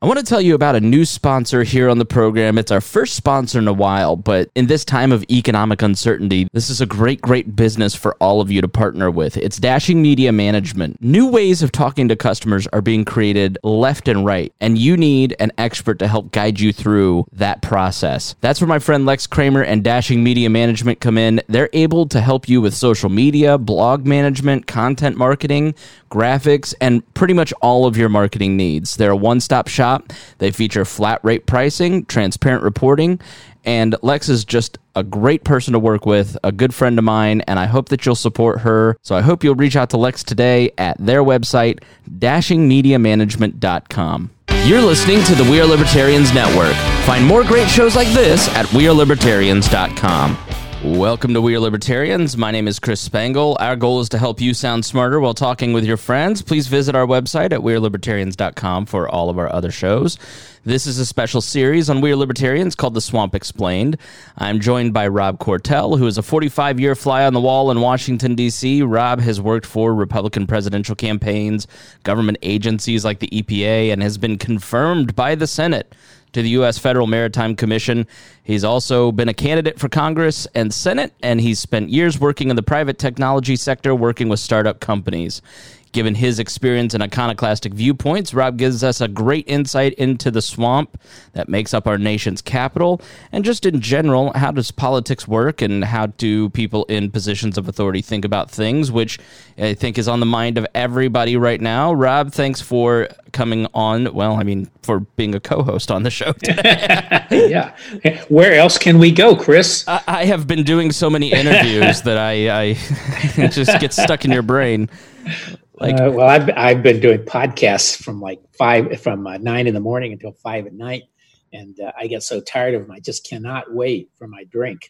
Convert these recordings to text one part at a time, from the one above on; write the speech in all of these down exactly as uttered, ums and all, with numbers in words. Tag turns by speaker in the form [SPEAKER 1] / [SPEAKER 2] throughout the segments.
[SPEAKER 1] I want to tell you about a new sponsor here on the program. It's our first sponsor in a while, but in this time of economic uncertainty, this is a great, great business for all of you to partner with. It's Dashing Media Management. New ways of talking to customers are being created left and right, and you need an expert to help guide you through that process. That's where my friend Lex Kramer and Dashing Media Management come in. They're able to help you with social media, blog management, content marketing, graphics, and pretty much all of your marketing needs. They're a one-stop shop. They feature flat rate pricing, transparent reporting, and Lex is just a great person to work with, a good friend of mine, and I hope that you'll support her. So I hope you'll reach out to Lex today at their website, dashing media management dot com. You're listening to the We Are Libertarians Network. Find more great shows like this at we are libertarians dot com. Welcome to We Are Libertarians. My name is Chris Spangle. Our goal is to help you sound smarter while talking with your friends. Please visit our website at we are libertarians dot com for all of our other shows. This is a special series on We Are Libertarians called The Swamp Explained. I'm joined by Rob Cortell, who is a forty-five-year fly on the wall in Washington, D C Rob has worked for Republican presidential campaigns, government agencies like the E P A, and has been confirmed by the Senate to the U S Federal Maritime Commission. He's also been a candidate for Congress and Senate, and he's spent years working in the private technology sector, working with startup companies. Given his experience and iconoclastic viewpoints, Rob gives us a great insight into the swamp that makes up our nation's capital, and just in general, how does politics work and how do people in positions of authority think about things, which I think is on the mind of everybody right now. Rob, thanks for coming on. Well, I mean, for being a co-host on the show today.
[SPEAKER 2] Yeah. Where else can we go, Chris?
[SPEAKER 1] I, I have been doing so many interviews that I, I it just gets stuck in your brain.
[SPEAKER 2] Like, uh, well, I've I've been doing podcasts from like five from uh, nine in the morning until five at night, and uh, I get so tired of them. I just cannot wait for my drink.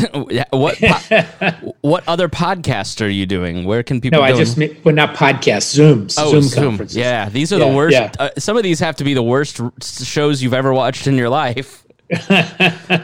[SPEAKER 1] what po- what other podcasts are you doing? Where can people?
[SPEAKER 2] No,
[SPEAKER 1] go
[SPEAKER 2] I just mean, well, not podcasts, Zooms,
[SPEAKER 1] oh,
[SPEAKER 2] Zoom,
[SPEAKER 1] Zoom
[SPEAKER 2] conferences.
[SPEAKER 1] Yeah, these are
[SPEAKER 2] yeah,
[SPEAKER 1] the worst.
[SPEAKER 2] Yeah.
[SPEAKER 1] Uh, some of these have to be the worst shows you've ever watched in your life.
[SPEAKER 2] uh,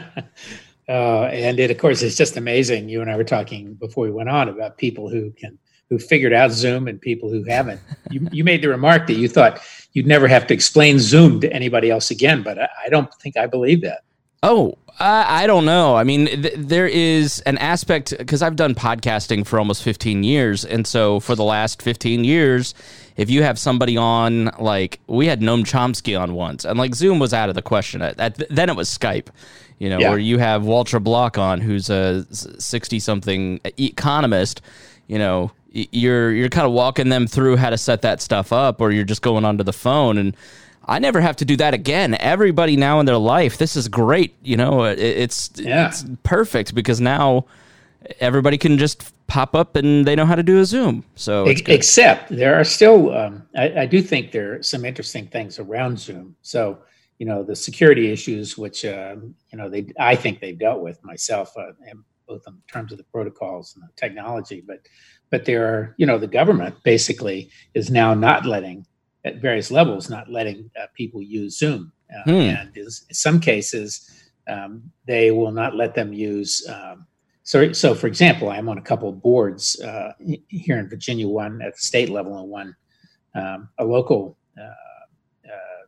[SPEAKER 2] and it, of course, it's just amazing. You and I were talking before we went on about people who can. who figured out Zoom and people who haven't. You, you made the remark that you thought you'd never have to explain Zoom to anybody else again, but I, I don't think I believe that.
[SPEAKER 1] Oh, I, I don't know. I mean, th- there is an aspect, because I've done podcasting for almost fifteen years, and so for the last fifteen years, if you have somebody on, like, we had Noam Chomsky on once, and like Zoom was out of the question. At, at, then it was Skype. You know, yeah. Where you have Walter Block on, who's a sixty-something economist, you know, you're you're kind of walking them through how to set that stuff up, or you're just going onto the phone. And I never have to do that again. Everybody now in their life, this is great. You know, it, it's
[SPEAKER 2] yeah.
[SPEAKER 1] it's perfect because now everybody can just pop up and they know how to do a Zoom. So it's good.
[SPEAKER 2] Except there are still, um, I, I do think there are some interesting things around Zoom. So, you know, the security issues, which, uh, you know, they I think they've dealt with myself, uh, both in terms of the protocols and the technology, but But there are, you know, the government basically is now not letting, at various levels, not letting uh, people use Zoom. Uh,
[SPEAKER 1] hmm.
[SPEAKER 2] And is, in some cases, um, they will not let them use. Um, so, so, for example, I'm on a couple of boards uh, here in Virginia, one at the state level and one um, a local uh, uh,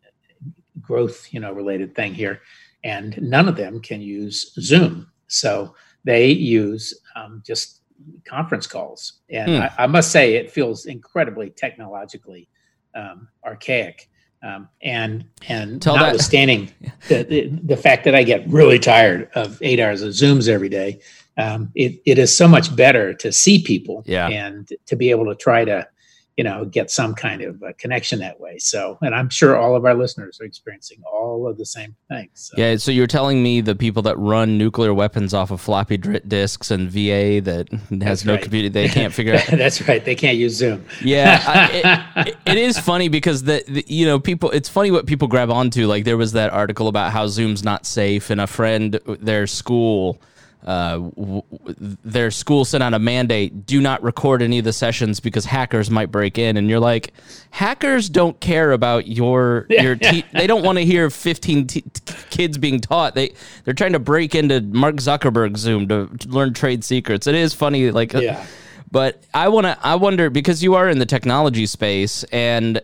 [SPEAKER 2] growth, you know, related thing here. And none of them can use Zoom. So they use um, just conference calls. And
[SPEAKER 1] hmm.
[SPEAKER 2] I, I must say, it feels incredibly technologically um, archaic. Um, and and
[SPEAKER 1] Tell
[SPEAKER 2] notwithstanding the, the, the fact that I get really tired of eight hours of Zooms every day, um, it, it is so much better to see people
[SPEAKER 1] yeah.
[SPEAKER 2] and to be able to try to, you know, get some kind of uh, connection that way. So, and I'm sure all of our listeners are experiencing all of the same things. So.
[SPEAKER 1] Yeah. So you're telling me the people that run nuclear weapons off of floppy disks and V A that has
[SPEAKER 2] That's
[SPEAKER 1] no
[SPEAKER 2] right.
[SPEAKER 1] computer, they can't figure out.
[SPEAKER 2] That's right. They can't use Zoom.
[SPEAKER 1] Yeah. I, it, it is funny because the, the, you know, people, it's funny what people grab onto. Like there was that article about how Zoom's not safe, and a friend, their school, Uh, w- their school sent out a mandate, do not record any of the sessions because hackers might break in. And you're like, hackers don't care about your, your te- they don't want to hear fifteen t- t- kids being taught. They, they're trying to break into Mark Zuckerberg's Zoom to, to learn trade secrets. It is funny. Like,
[SPEAKER 2] yeah.
[SPEAKER 1] But I want to, I wonder, because you are in the technology space, and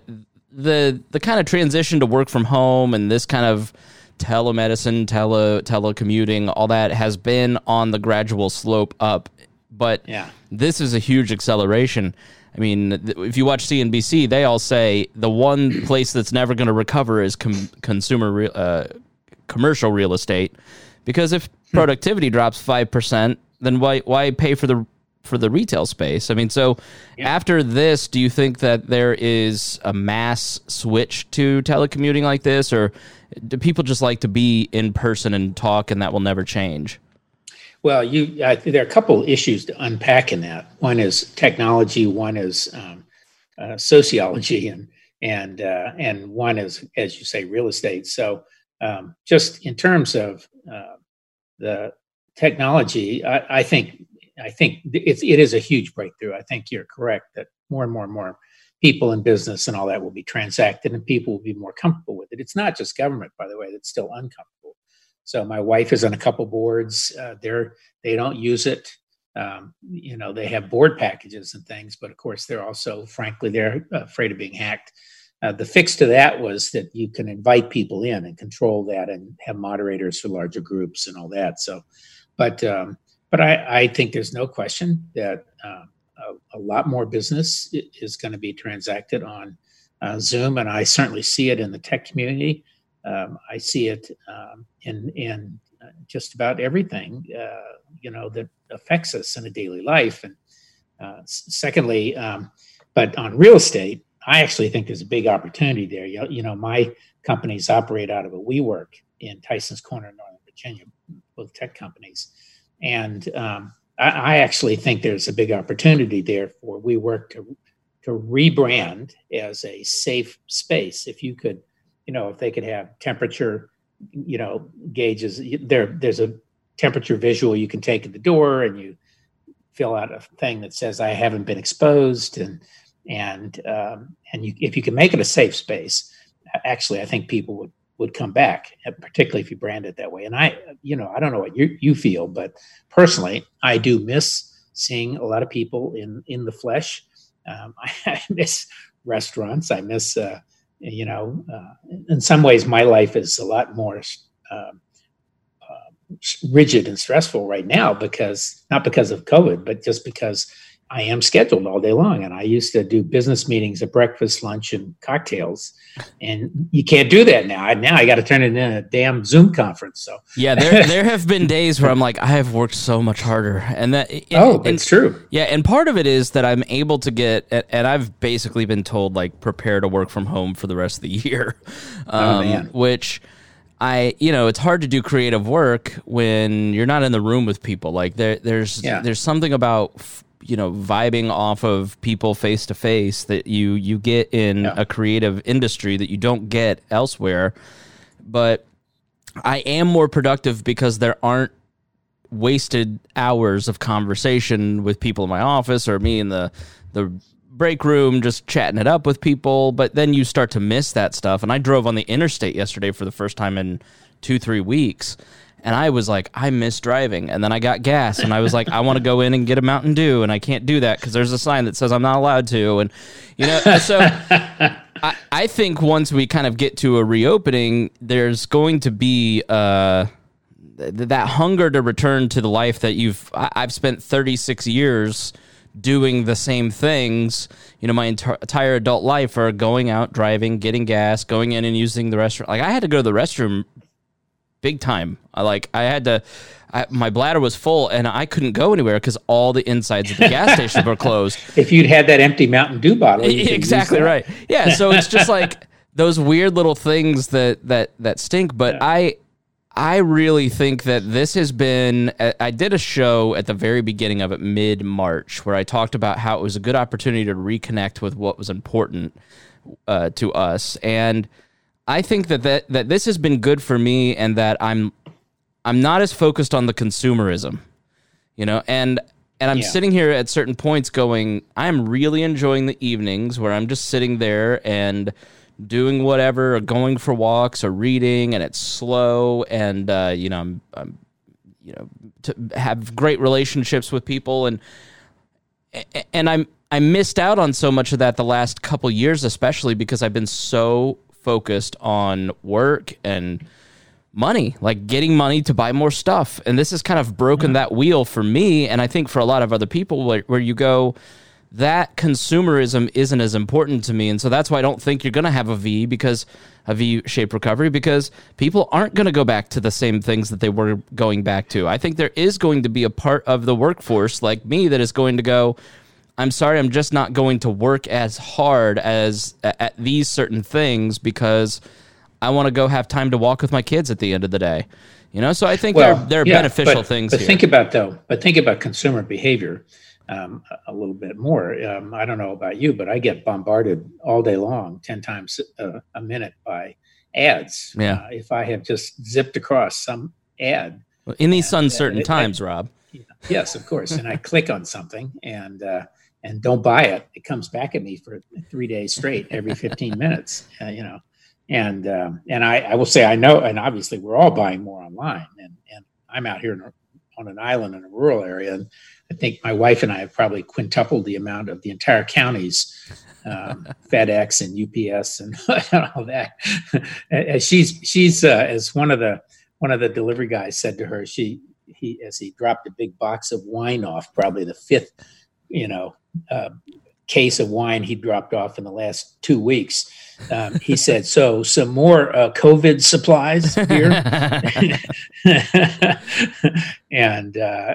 [SPEAKER 1] the the kind of transition to work from home and this kind of telemedicine, tele telecommuting, all that has been on the gradual slope up, but yeah. This is a huge acceleration. I mean, if you watch C N B C, they all say the one place that's never going to recover is com consumer re uh, commercial real estate, because if productivity drops five percent, then why why pay for the for the retail space? I mean, so yeah. After this, do you think that there is a mass switch to telecommuting like this, or do people just like to be in person and talk, and that will never change?
[SPEAKER 2] Well, you I think there are a couple issues to unpack in that. One is technology, one is um, uh, sociology, and and uh, and one is, as you say, real estate. So, um, just in terms of uh, the technology, I, I think. I think it's, it is a huge breakthrough. I think you're correct that more and more and more people in business and all that will be transacted, and people will be more comfortable with it. It's not just government, by the way, that's still uncomfortable. So my wife is on a couple boards. Uh, they're, they don't use it. Um, you know, they have board packages and things, but of course they're also, frankly, they're afraid of being hacked. Uh, the fix to that was that you can invite people in and control that and have moderators for larger groups and all that. So, but, um, But I, I think there's no question that uh, a, a lot more business is going to be transacted on uh, Zoom, and I certainly see it in the tech community. Um, I see it um, in in just about everything, uh, you know, that affects us in a daily life. And uh, secondly, um, but on real estate, I actually think there's a big opportunity there. You know, you know, my companies operate out of a WeWork in Tysons Corner, Northern Virginia, both tech companies. And um, I, I actually think there's a big opportunity there for WeWork to to rebrand as a safe space. If you could, you know, if they could have temperature, you know, gauges. There, there's a temperature visual you can take at the door, and you fill out a thing that says "I haven't been exposed," and and um, and you, if you can make it a safe space, actually, I think people would. would come back, particularly if you brand it that way. And I, you know, I don't know what you, you feel, but personally, I do miss seeing a lot of people in, in the flesh. Um, I, I miss restaurants. I miss, uh, you know, uh, in some ways my life is a lot more uh, uh, rigid and stressful right now because, not because of COVID, but just because I am scheduled all day long. And I used to do business meetings at breakfast, lunch, and cocktails. And you can't do that now. I, now I got to turn it in a damn Zoom conference. So
[SPEAKER 1] yeah, there there have been days where I'm like, I have worked so much harder. And that and,
[SPEAKER 2] Oh, and, it's true.
[SPEAKER 1] Yeah, and part of it is that I'm able to get, and I've basically been told, like, prepare to work from home for the rest of the year. Um,
[SPEAKER 2] oh, man.
[SPEAKER 1] Which I, you know, it's hard to do creative work when you're not in the room with people. Like there, there's yeah. there's something about, you know, vibing off of people face to face that you you get in yeah. a creative industry that you don't get elsewhere. But I am more productive because there aren't wasted hours of conversation with people in my office or me in the the break room just chatting it up with people. But then you start to miss that stuff. And I drove on the interstate yesterday for the first time in two, three weeks. And I was like, I miss driving. And then I got gas, and I was like, I want to go in and get a Mountain Dew, and I can't do that because there's a sign that says I'm not allowed to. And, you know, so I, I think once we kind of get to a reopening, there's going to be uh, th that hunger to return to the life that you've, I, I've spent thirty-six years doing the same things, you know, my entire, entire adult life are going out, driving, getting gas, going in and using the restroom. Like I had to go to the restroom big time. I like I had to I, my bladder was full and I couldn't go anywhere because all the insides of the gas station were closed.
[SPEAKER 2] If you'd had that empty Mountain Dew bottle,
[SPEAKER 1] exactly right. Yeah, so it's just like those weird little things that that that stink, but yeah. I I really think that this has been I did a show at the very beginning of it, mid-March, where I talked about how it was a good opportunity to reconnect with what was important uh, to us, and I think that, that that this has been good for me, and that I'm I'm not as focused on the consumerism, you know, and and I'm yeah. sitting here at certain points going, I'm really enjoying the evenings where I'm just sitting there and doing whatever, or going for walks or reading, and it's slow, and uh, you know, I'm, I'm you know, to have great relationships with people, and and I'm I missed out on so much of that the last couple years, especially because I've been so focused on work and money, like getting money to buy more stuff. And this has kind of broken that wheel for me, and I think for a lot of other people, where, where you go, that consumerism isn't as important to me. And so that's why I don't think you're going to have a V, because a V-shaped recovery, because people aren't going to go back to the same things that they were going back to. I think there is going to be a part of the workforce like me that is going to go, I'm sorry, I'm just not going to work as hard as at these certain things because I want to go have time to walk with my kids at the end of the day. You know, so I think well, there, there are yeah, beneficial
[SPEAKER 2] but,
[SPEAKER 1] things
[SPEAKER 2] but
[SPEAKER 1] here.
[SPEAKER 2] think about, though, but think about consumer behavior. Um, a little bit more. Um, I don't know about you, but I get bombarded all day long, ten times a, a minute by ads.
[SPEAKER 1] Yeah.
[SPEAKER 2] Uh, if I have just zipped across some ad.
[SPEAKER 1] Well, in these and, uncertain uh, times, I, Rob.
[SPEAKER 2] Yes, of course. And I click on something and uh, and don't buy it. It comes back at me for three days straight, every fifteen minutes, uh, you know. And um, and I, I will say I know, and obviously we're all buying more online. And, and I'm out here in a, on an island in a rural area, and I think my wife and I have probably quintupled the amount of the entire county's um, FedEx and U P S and all that. As she's she's uh, as one of the one of the delivery guys said to her, she he as he dropped a big box of wine off, probably the fifth, you know, uh, case of wine he dropped off in the last two weeks. Um, he said, "So some more uh, COVID supplies here," and. Uh,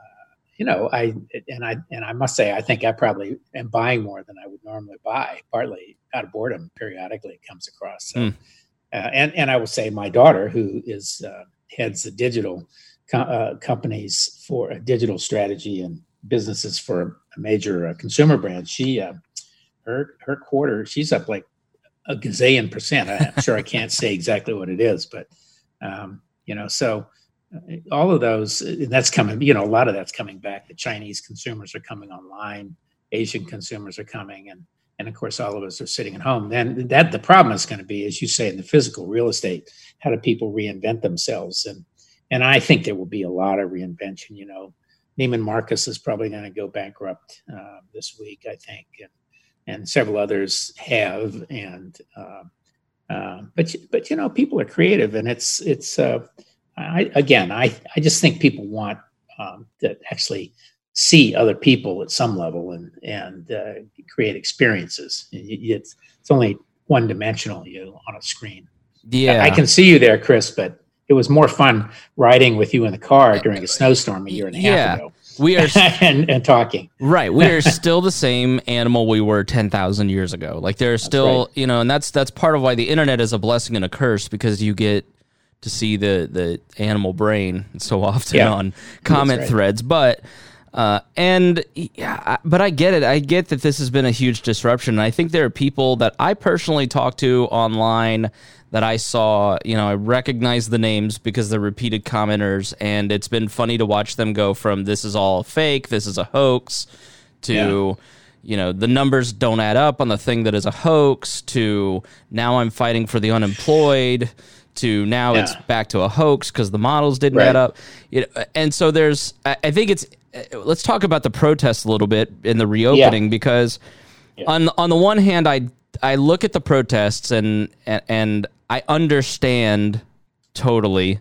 [SPEAKER 2] You know, I and I and I must say, I think I probably am buying more than I would normally buy, partly out of boredom. Periodically, it comes across. So, mm. uh, and and I will say, my daughter, who is uh, heads the digital co- uh, companies for a digital strategy and businesses for a major uh, consumer brand, she uh, her her quarter, she's up like a gazillion percent. I'm sure I can't say exactly what it is, but um, you know, so. All of those, that's coming, you know, a lot of that's coming back. The Chinese consumers are coming online, Asian consumers are coming, and and of course, all of us are sitting at home. Then that the problem is going to be, as you say, in the physical real estate, how do people reinvent themselves? And and I think there will be a lot of reinvention. You know, Neiman Marcus is probably going to go bankrupt uh, this week, I think, and and several others have. And uh, uh, but but you know, people are creative, and it's it's. Uh, I, again, I, I just think people want um, to actually see other people at some level and and uh, create experiences. It's it's only one dimensional, you on a screen.
[SPEAKER 1] Yeah,
[SPEAKER 2] I can see you there, Chris, but it was more fun riding with you in the car during a snowstorm a year and a half
[SPEAKER 1] yeah.
[SPEAKER 2] ago.
[SPEAKER 1] We are
[SPEAKER 2] and, and talking.
[SPEAKER 1] Right. We are still the same animal we were ten thousand years ago. Like there's still, right. you know, and that's that's part of why the internet is a blessing and a curse, because you get to see the, the animal brain so often yeah, on comment right. threads. But, uh, and yeah, but I get it. I get that this has been a huge disruption. And I think there are people that I personally talk to online that I saw, you know, I recognize the names because they're repeated commenters, and it's been funny to watch them go from this is all fake, this is a hoax, to, yeah. you know, the numbers don't add up on the thing that is a hoax, to now I'm fighting for the unemployed, to now yeah. it's back to a hoax because the models didn't right. add up. You know, and so there's, I think it's, let's talk about the protests a little bit in the reopening, yeah. because yeah. on on the one hand, I I look at the protests and and, and I understand totally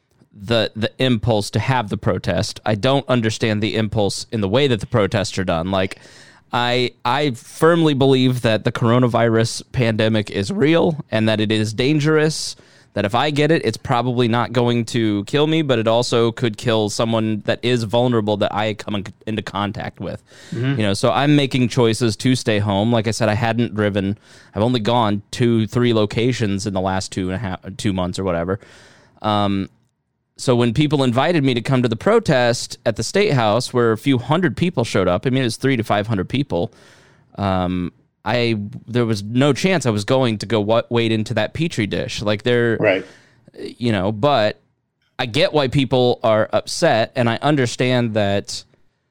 [SPEAKER 1] the the impulse to have the protest. I don't understand the impulse in the way that the protests are done. Like, I I firmly believe that the coronavirus pandemic is real and that it is dangerous, that if I get it, it's probably not going to kill me, but it also could kill someone that is vulnerable that I come into contact with. Mm-hmm. You know, so I'm making choices to stay home. Like I said, I hadn't driven. I've only gone to three locations in the last two and a half, two months or whatever. Um, so when people invited me to come to the protest at the State House, where a few hundred people showed up, I mean, it was three to five hundred people. Um, I there was no chance I was going to go what, wade into that petri dish. Like they're,
[SPEAKER 2] right.
[SPEAKER 1] you know, but I get why people are upset, and I understand that.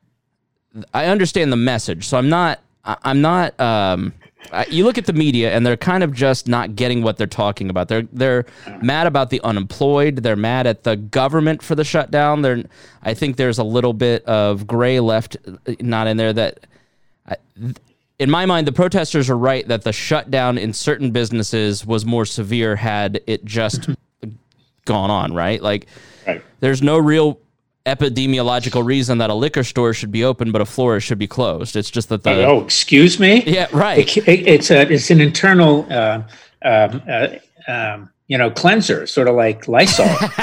[SPEAKER 1] I understand the message. So I'm not. I'm not. Um, I, you look at the media, and they're kind of just not getting what they're talking about. They're they're mad about the unemployed. They're mad at the government for the shutdown. They're. I think there's a little bit of gray left, not in there that. I, in my mind, the protesters are right that the shutdown in certain businesses was more severe had it just gone on, right? Like,
[SPEAKER 2] right.
[SPEAKER 1] There's no real epidemiological reason that a liquor store should be open, but a florist should be closed. It's just that the...
[SPEAKER 2] Oh, excuse me?
[SPEAKER 1] Yeah, right.
[SPEAKER 2] It, it, it's, a, it's an internal, uh, um, uh, um, you know, cleanser, sort of like Lysol.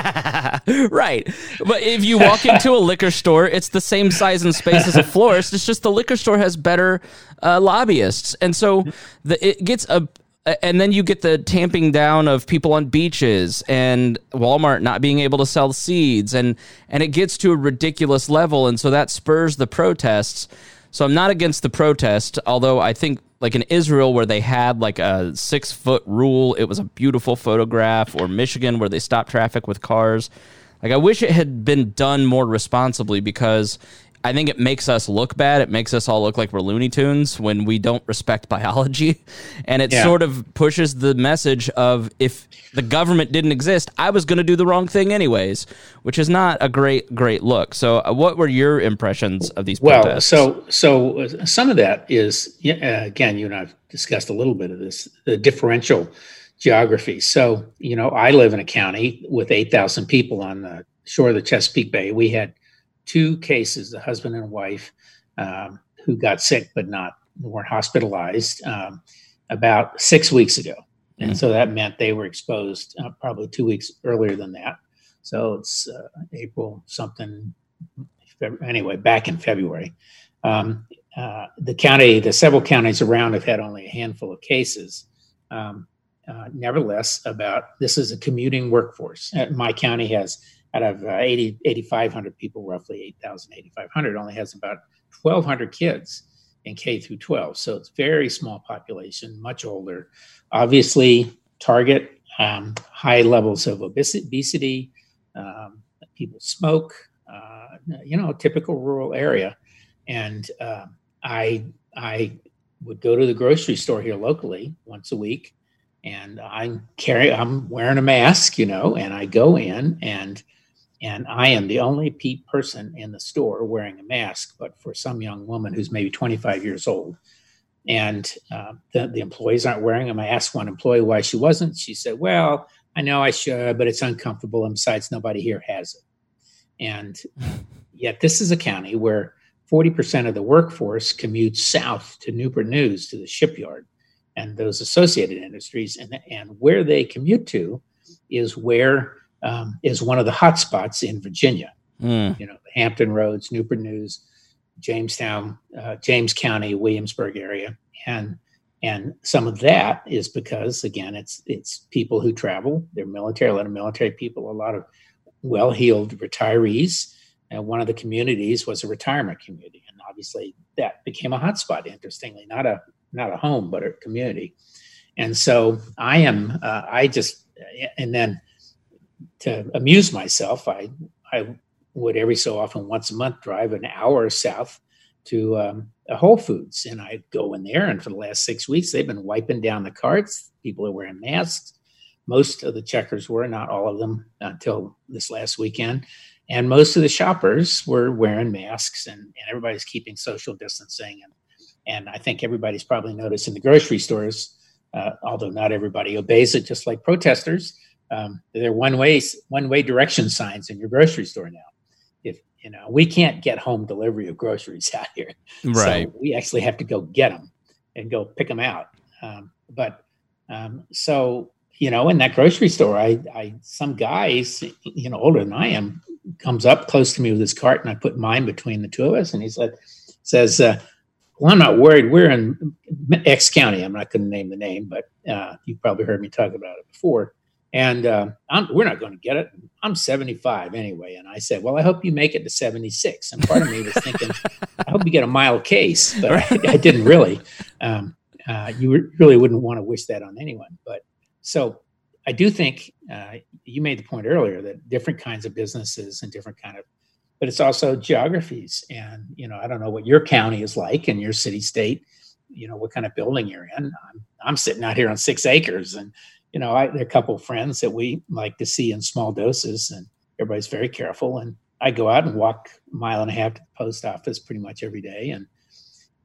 [SPEAKER 1] Right. But if you walk into a liquor store, it's the same size and space as a florist. It's just the liquor store has better uh, lobbyists. And so the, it gets a... And then you get the tamping down of people on beaches and Walmart not being able to sell seeds. And, and it gets to a ridiculous level. And so that spurs the protests. So I'm not against the protest, although I think like in Israel where they had like a six foot rule, it was a beautiful photograph, or Michigan where they stopped traffic with cars. Like I wish it had been done more responsibly, because I think it makes us look bad. It makes us all look like we're Looney Tunes when we don't respect biology. And it yeah. sort of pushes the message of, if the government didn't exist, I was going to do the wrong thing anyways, which is not a great, great look. So uh, what were your impressions of these protests?
[SPEAKER 2] Well, so so uh, some of that is, uh, again, you and I've discussed a little bit of this, the differential geography. So, you know, I live in a county with eight thousand people on the shore of the Chesapeake Bay. We had two cases, the husband and wife, um, who got sick but not weren't hospitalized um, about six weeks ago. And mm-hmm. so that meant they were exposed uh, probably two weeks earlier than that. So it's uh, April something, February, anyway, back in February. Um, uh, the county, the several counties around have had only a handful of cases. Um, uh, nevertheless, about this is a commuting workforce. Uh, my county has, out of uh, eighty, eighty-five hundred people, roughly eight thousand, eighty-five hundred, only has about twelve hundred kids in K through twelve. So it's very small population, much older. Obviously, target um, high levels of obesity. Um, people smoke, uh, you know, typical rural area. And uh, I I would go to the grocery store here locally once a week, and I'm carry I'm wearing a mask, you know, and I go in and And I am the only pe- person in the store wearing a mask, but for some young woman who's maybe twenty-five years old. And uh, the, the employees aren't wearing them. I asked one employee why she wasn't. She said, well, I know I should, but it's uncomfortable. And besides, nobody here has it. And yet this is a county where forty percent of the workforce commutes south to Newport News, to the shipyard and those associated industries. And, and where they commute to is where Um, is one of the hot spots in Virginia. Mm. You know, the Hampton Roads, Newport News, Jamestown, uh, James County, Williamsburg area, and and some of that is because, again, it's it's people who travel. They're military, a lot of military people, a lot of well-heeled retirees. And one of the communities was a retirement community, and obviously that became a hot spot. Interestingly, not a not a home, but a community. And so I am. Uh, I just and then. To amuse myself, I I would every so often, once a month, drive an hour south to um, a Whole Foods, and I'd go in there. And for the last six weeks, they've been wiping down the carts. People are wearing masks. Most of the checkers were, not all of them, until this last weekend. And most of the shoppers were wearing masks, and, and everybody's keeping social distancing. And and I think everybody's probably noticed in the grocery stores, uh, although not everybody obeys it, just like protesters. Um, they're one way, one way direction signs in your grocery store now. If you know, we can't get home delivery of groceries out here,
[SPEAKER 1] right?
[SPEAKER 2] So we actually have to go get them and go pick them out. Um, but um, so you know, in that grocery store, I, I, some guys, you know, older than I am, comes up close to me with his cart, and I put mine between the two of us, and he said, says, uh, "Well, I'm not worried. We're in X county. I'm not going to name the name, but uh, you've probably heard me talk about it before." And uh, I'm, we're not going to get it. I'm seventy-five anyway. And I said, well, I hope you make it to seventy-six. And part of me was thinking, I hope you get a mild case. But I, I didn't really. Um, uh, you really wouldn't want to wish that on anyone. But so I do think uh, you made the point earlier that different kinds of businesses and different kind of, but it's also geographies. And, you know, I don't know what your county is like and your city, state, you know, what kind of building you're in. I'm, I'm sitting out here on six acres and, you know, I, there are a couple of friends that we like to see in small doses, and everybody's very careful. And I go out and walk a mile and a half to the post office pretty much every day. And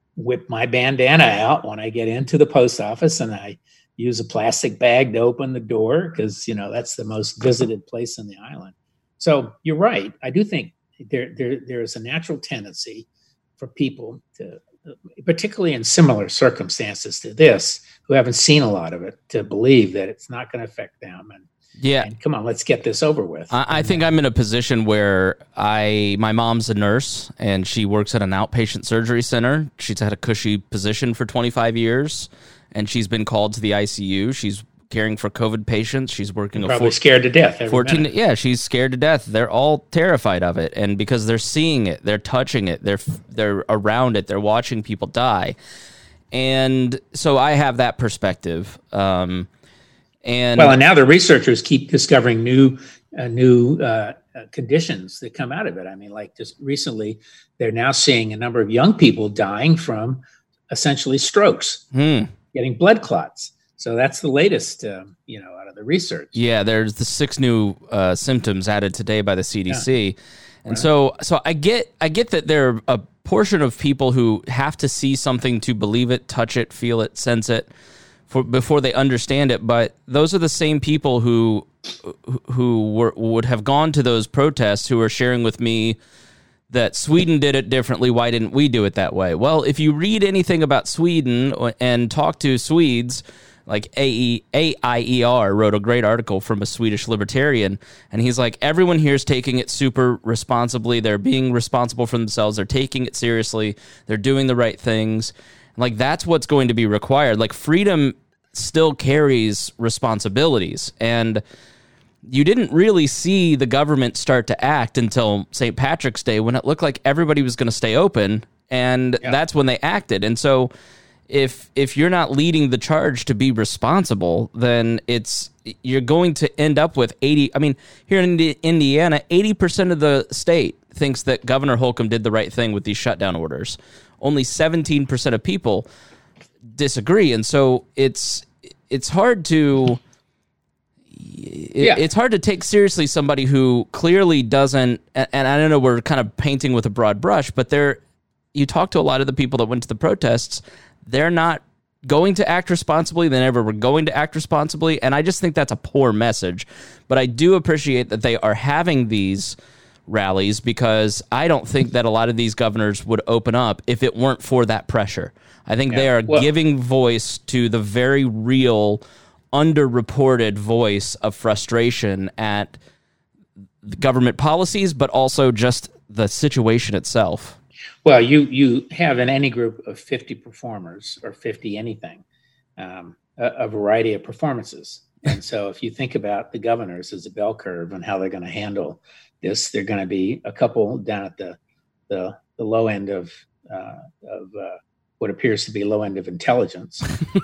[SPEAKER 2] whip my bandana out when I get into the post office, and I use a plastic bag to open the door because, you know, that's the most visited place on the island. So you're right. I do think there there there is a natural tendency for people to, particularly in similar circumstances to this, who haven't seen a lot of it, to believe that it's not going to affect them. And
[SPEAKER 1] yeah,
[SPEAKER 2] and come on, let's get this over with.
[SPEAKER 1] I, I think I'm in a position where I my mom's a nurse and she works at an outpatient surgery center. She's had a cushy position for twenty-five years, and she's been called to the I C U. She's caring for COVID patients. She's working
[SPEAKER 2] probably
[SPEAKER 1] a four,
[SPEAKER 2] scared to death. Every
[SPEAKER 1] fourteen.
[SPEAKER 2] minute.
[SPEAKER 1] Yeah, she's scared to death. They're all terrified of it, and because they're seeing it, they're touching it, they're they're around it, they're watching people die, and so I have that perspective. Um, and
[SPEAKER 2] well, and now the researchers keep discovering new uh, new uh, uh, conditions that come out of it. I mean, like just recently, they're now seeing a number of young people dying from essentially strokes,
[SPEAKER 1] hmm.
[SPEAKER 2] getting blood clots. So that's the latest, um, you know, out of the research.
[SPEAKER 1] Yeah, there's the six new uh, symptoms added today by the C D C, yeah. and right. so so I get I get that there are a portion of people who have to see something to believe it, touch it, feel it, sense it, for before they understand it. But those are the same people who who were, would have gone to those protests who are sharing with me that Sweden did it differently. Why didn't we do it that way? Well, if you read anything about Sweden and talk to Swedes. Like A I E R wrote a great article from a Swedish libertarian, and he's like, everyone here is taking it super responsibly. They're being responsible for themselves. They're taking it seriously. They're doing the right things. Like, that's what's going to be required. Like, freedom still carries responsibilities, and you didn't really see the government start to act until Saint Patrick's Day, when it looked like everybody was going to stay open, and yeah. that's when they acted. And so if if you're not leading the charge to be responsible, then it's you're going to end up with eighty. I mean, here in Indiana, eighty percent of the state thinks that Governor Holcomb did the right thing with these shutdown orders. Only seventeen percent of people disagree, and so it's it's hard to it,
[SPEAKER 2] yeah.
[SPEAKER 1] it's hard to take seriously somebody who clearly doesn't. And, and I don't know, we're kind of painting with a broad brush, but they're you talk to a lot of the people that went to the protests. They're not going to act responsibly. They never were going to act responsibly. And I just think that's a poor message. But I do appreciate that they are having these rallies, because I don't think that a lot of these governors would open up if it weren't for that pressure. I think yeah. they are well, giving voice to the very real, underreported voice of frustration at the government policies, but also just the situation itself.
[SPEAKER 2] Well, you you have in any group of fifty performers, or fifty anything, um, a, a variety of performances. And so if you think about the governors as a bell curve and how they're going to handle this, they're going to be a couple down at the the, the low end of uh, of uh, what appears to be low end of intelligence.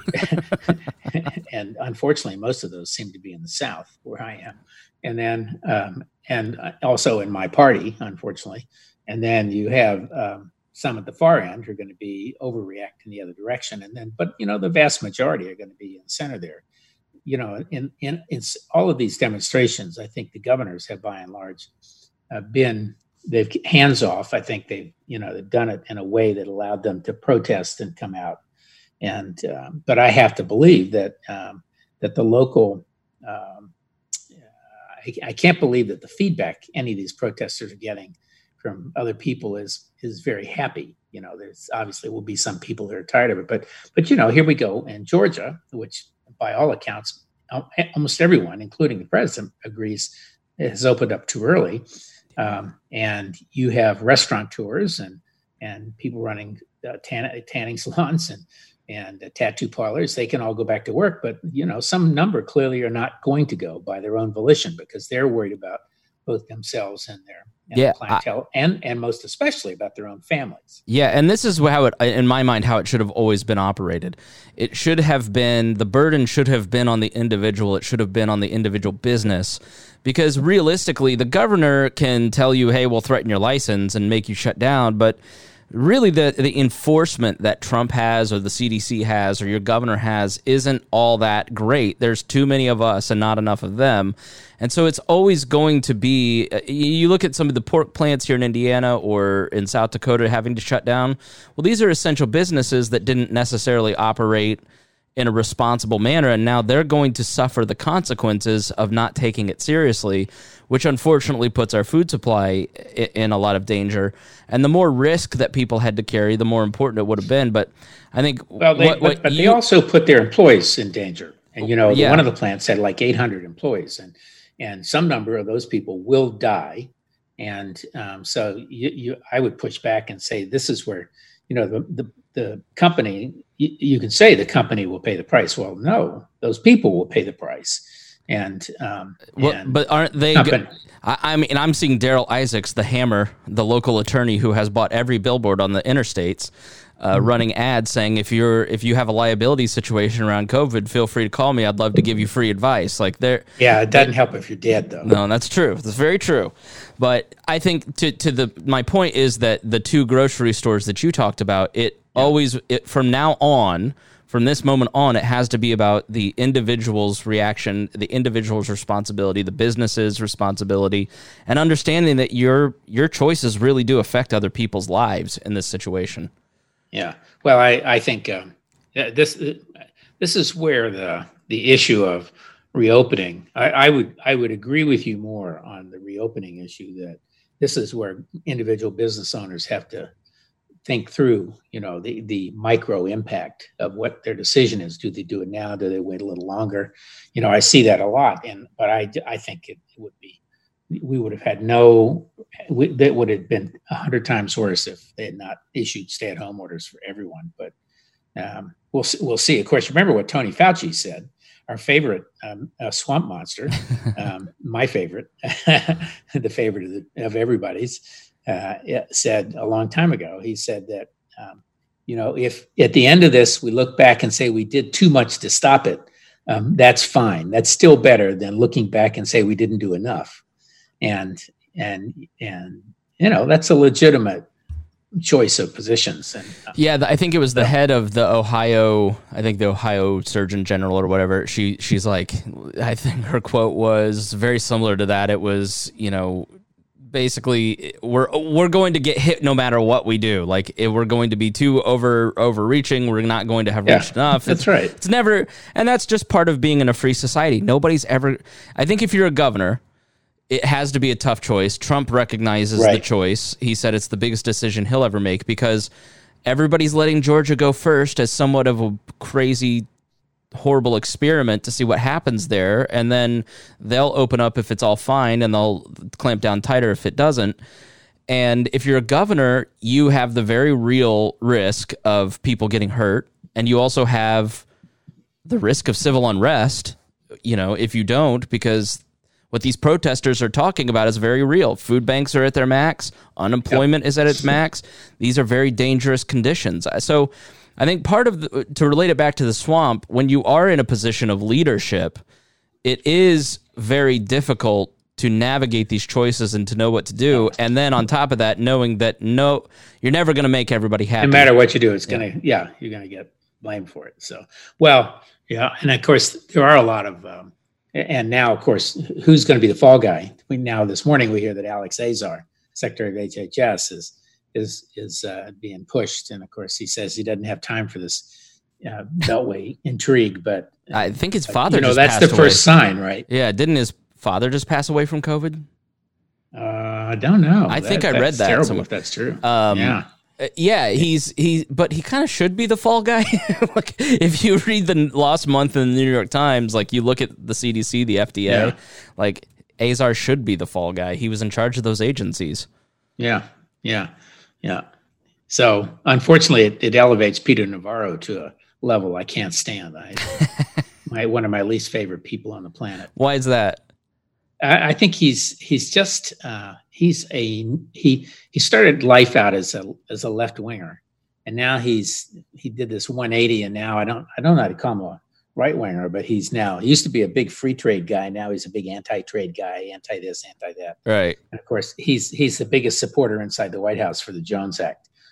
[SPEAKER 2] And unfortunately, most of those seem to be in the South, where I am. And then um, and also in my party, unfortunately. And then you have um, some at the far end who are going to be overreacting the other direction. And then, but, you know, the vast majority are going to be in the center there. You know, in, in, in all of these demonstrations, I think the governors have, by and large, uh, been, they've hands off. I think they've, you know, they've done it in a way that allowed them to protest and come out. And, um, but I have to believe that, um, that the local, um, I, I can't believe that the feedback any of these protesters are getting from other people is is very happy. You know, there's obviously will be some people that are tired of it, but but you know, here we go in Georgia, which by all accounts, almost everyone, including the president, agrees it has opened up too early. Um, and you have restaurateurs and and people running uh, tan- tanning salons and and uh, tattoo parlors. They can all go back to work, but you know, some number clearly are not going to go by their own volition, because they're worried about both themselves and their and
[SPEAKER 1] yeah,
[SPEAKER 2] clientele, I, and and most especially about their own families.
[SPEAKER 1] Yeah, and this is how it, in my mind, how it should have always been operated. It should have been, the burden should have been on the individual. It should have been on the individual business, because realistically, the governor can tell you, hey, we'll threaten your license and make you shut down, but really the the enforcement that Trump has or the C D C has or your governor has isn't all that great. There's too many of us and not enough of them. And so it's always going to be, you look at some of the pork plants here in Indiana or in South Dakota having to shut down. Well, these are essential businesses that didn't necessarily operate in a responsible manner, and now they're going to suffer the consequences of not taking it seriously, which unfortunately puts our food supply in a lot of danger. And the more risk that people had to carry, the more important it would have been. But I think
[SPEAKER 2] well, they,
[SPEAKER 1] what,
[SPEAKER 2] but,
[SPEAKER 1] what
[SPEAKER 2] but
[SPEAKER 1] you,
[SPEAKER 2] they also put their employees in danger. And you know,
[SPEAKER 1] yeah.
[SPEAKER 2] one of the plants had like eight hundred employees, and and some number of those people will die. And um, so you, you, I would push back and say this is where, you know, the the, the company. You, you can say the company will pay the price. Well, no, those people will pay the price. And, um,
[SPEAKER 1] well,
[SPEAKER 2] and
[SPEAKER 1] but aren't they? Go, I, I mean, I'm seeing Daryl Isaacs, the Hammer, the local attorney who has bought every billboard on the interstates, uh, mm-hmm. running ads saying if you're if you have a liability situation around COVID, feel free to call me. I'd love to give you free advice. Like there,
[SPEAKER 2] yeah, it doesn't help if you're dead though.
[SPEAKER 1] No, that's true. That's very true. But I think to to the my point is that the two grocery stores that you talked about, it. Always, it, from now on, from this moment on, it has to be about the individual's reaction, the individual's responsibility, the business's responsibility, and understanding that your your choices really do affect other people's lives in this situation.
[SPEAKER 2] Yeah, well, I I think um, this this is where the the issue of reopening. I, I would I would agree with you more on the reopening issue. That this is where individual business owners have to think through, you know, the, the micro impact of what their decision is. Do they do it now? Do they wait a little longer? You know, I see that a lot. And, but I, I think it, it would be, we would have had no, we, that would have been a hundred times worse if they had not issued stay at home orders for everyone. But um, we'll, we'll see. Of course, remember what Tony Fauci said, our favorite um, uh, swamp monster, um, my favorite, the favorite of, the, of everybody's, Uh, said a long time ago. He said that, um, you know, if at the end of this, we look back and say we did too much to stop it, um, that's fine. That's still better than looking back and say we didn't do enough. And, and, and, you know, that's a legitimate choice of positions. And uh,
[SPEAKER 1] yeah, I think it was the yeah. head of the Ohio, I think the Ohio Surgeon General or whatever. She, she's like, I think her quote was very similar to that. It was, you know, basically we're we're going to get hit no matter what we do. Like if we're going to be too over overreaching, we're not going to have
[SPEAKER 2] yeah,
[SPEAKER 1] reached enough.
[SPEAKER 2] That's
[SPEAKER 1] it's,
[SPEAKER 2] right.
[SPEAKER 1] It's never, and that's just part of being in a free society. Nobody's ever. I think if you're a governor, it has to be a tough choice. Trump recognizes right. the choice. He said it's the biggest decision he'll ever make because everybody's letting Georgia go first as somewhat of a crazy, horrible experiment to see what happens there, and then they'll open up if it's all fine and they'll clamp down tighter if it doesn't. And if you're a governor, you have the very real risk of people getting hurt, and you also have the risk of civil unrest, you know, if you don't, because what these protesters are talking about is very real. Food banks are at their max, unemployment yep. is at its max. These are very dangerous conditions. So I think part of the, to relate it back to the swamp, when you are in a position of leadership, it is very difficult to navigate these choices and to know what to do. And then on top of that, knowing that no, you're never going to make everybody happy.
[SPEAKER 2] No matter what you do, it's going to, yeah. yeah, you're going to get blamed for it. So, well, yeah. And of course, there are a lot of, um, and now, of course, who's going to be the fall guy? We, now, this morning, we hear that Alex Azar, Secretary of H H S, is is is uh, being pushed. And of course, he says he doesn't have time for this uh, Beltway intrigue. But uh,
[SPEAKER 1] I think his father,
[SPEAKER 2] you know,
[SPEAKER 1] just
[SPEAKER 2] that's
[SPEAKER 1] passed
[SPEAKER 2] the
[SPEAKER 1] away.
[SPEAKER 2] first sign, right?
[SPEAKER 1] Yeah. Didn't his father just pass away from COVID?
[SPEAKER 2] Uh, I don't know.
[SPEAKER 1] I
[SPEAKER 2] that,
[SPEAKER 1] think I read that.
[SPEAKER 2] Terrible
[SPEAKER 1] somewhere.
[SPEAKER 2] If that's true.
[SPEAKER 1] Um,
[SPEAKER 2] yeah.
[SPEAKER 1] Yeah, he's he, but he kind of should be the fall guy. Like if you read the last month in the New York Times, like you look at the C D C, the F D A, yeah. like Azar should be the fall guy. He was in charge of those agencies.
[SPEAKER 2] Yeah, yeah, yeah. So unfortunately, it, it elevates Peter Navarro to a level I can't stand. I, my one of my least favorite people on the planet.
[SPEAKER 1] Why is that?
[SPEAKER 2] I, I think he's he's just uh, he's a he he started life out as a as a left winger, and now he's he did this one eighty, and now I don't I don't know how to call him a right winger, but he's now he used to be a big free trade guy. Now he's a big anti-trade guy, anti this, anti that.
[SPEAKER 1] Right.
[SPEAKER 2] And of course, he's he's the biggest supporter inside the White House for the Jones Act.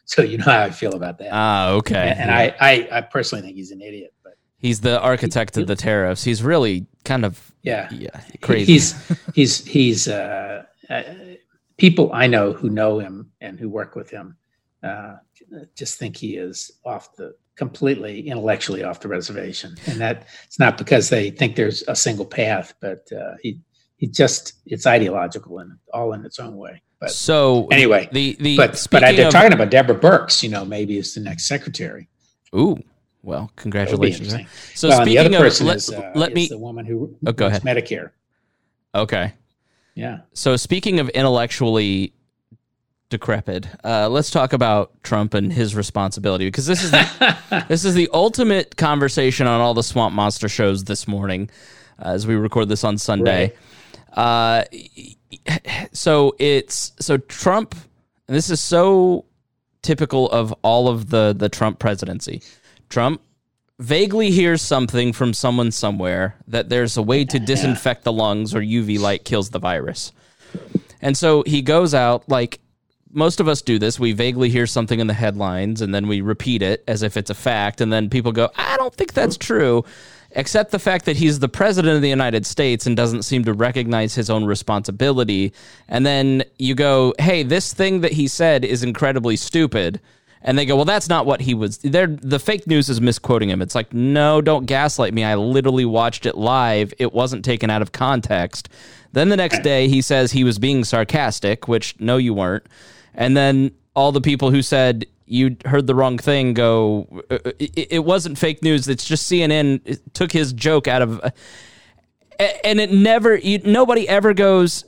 [SPEAKER 2] so you know how I feel about that.
[SPEAKER 1] Ah, okay.
[SPEAKER 2] And, and
[SPEAKER 1] yeah.
[SPEAKER 2] I, I, I personally think he's an idiot. But
[SPEAKER 1] he's the architect
[SPEAKER 2] he,
[SPEAKER 1] of the tariffs. He's really kind of
[SPEAKER 2] yeah,
[SPEAKER 1] yeah crazy.
[SPEAKER 2] He's he's he's uh, uh, people I know who know him and who work with him uh, just think he is off the completely intellectually off the reservation, and that it's not because they think there's a single path, but uh, he he just it's ideological and all in its own way. But
[SPEAKER 1] so
[SPEAKER 2] anyway,
[SPEAKER 1] the the
[SPEAKER 2] but but I, they're
[SPEAKER 1] of,
[SPEAKER 2] talking about Deborah Birx. You know, maybe is the next secretary.
[SPEAKER 1] Ooh, well, congratulations. So
[SPEAKER 2] well,
[SPEAKER 1] speaking
[SPEAKER 2] the other
[SPEAKER 1] of,
[SPEAKER 2] person
[SPEAKER 1] let,
[SPEAKER 2] is, uh,
[SPEAKER 1] let
[SPEAKER 2] is
[SPEAKER 1] me
[SPEAKER 2] the woman who
[SPEAKER 1] oh, go ahead.
[SPEAKER 2] Medicare.
[SPEAKER 1] Okay.
[SPEAKER 2] Yeah.
[SPEAKER 1] So speaking of intellectually decrepit, uh, let's talk about Trump and his responsibility, because this is the, this is the ultimate conversation on all the Swamp Monster shows this morning, uh, as we record this on Sunday. Right. Uh, so it's so Trump. And this is so typical of all of the the Trump presidency. Trump vaguely hears something from someone somewhere that there's a way to disinfect the lungs or U V light kills the virus. And so he goes out, like most of us do this. We vaguely hear something in the headlines and then we repeat it as if it's a fact. And then people go, I don't think that's true, except the fact that he's the president of the United States and doesn't seem to recognize his own responsibility. And then you go, hey, this thing that he said is incredibly stupid. And they go, well, that's not what he was. They're, the fake news is misquoting him. It's like, no, don't gaslight me. I literally watched it live. It wasn't taken out of context. Then the next day he says he was being sarcastic, which no, you weren't. And then all the people who said you heard the wrong thing go, it, it wasn't fake news. It's just C N N took his joke out of, and it never, you, nobody ever goes,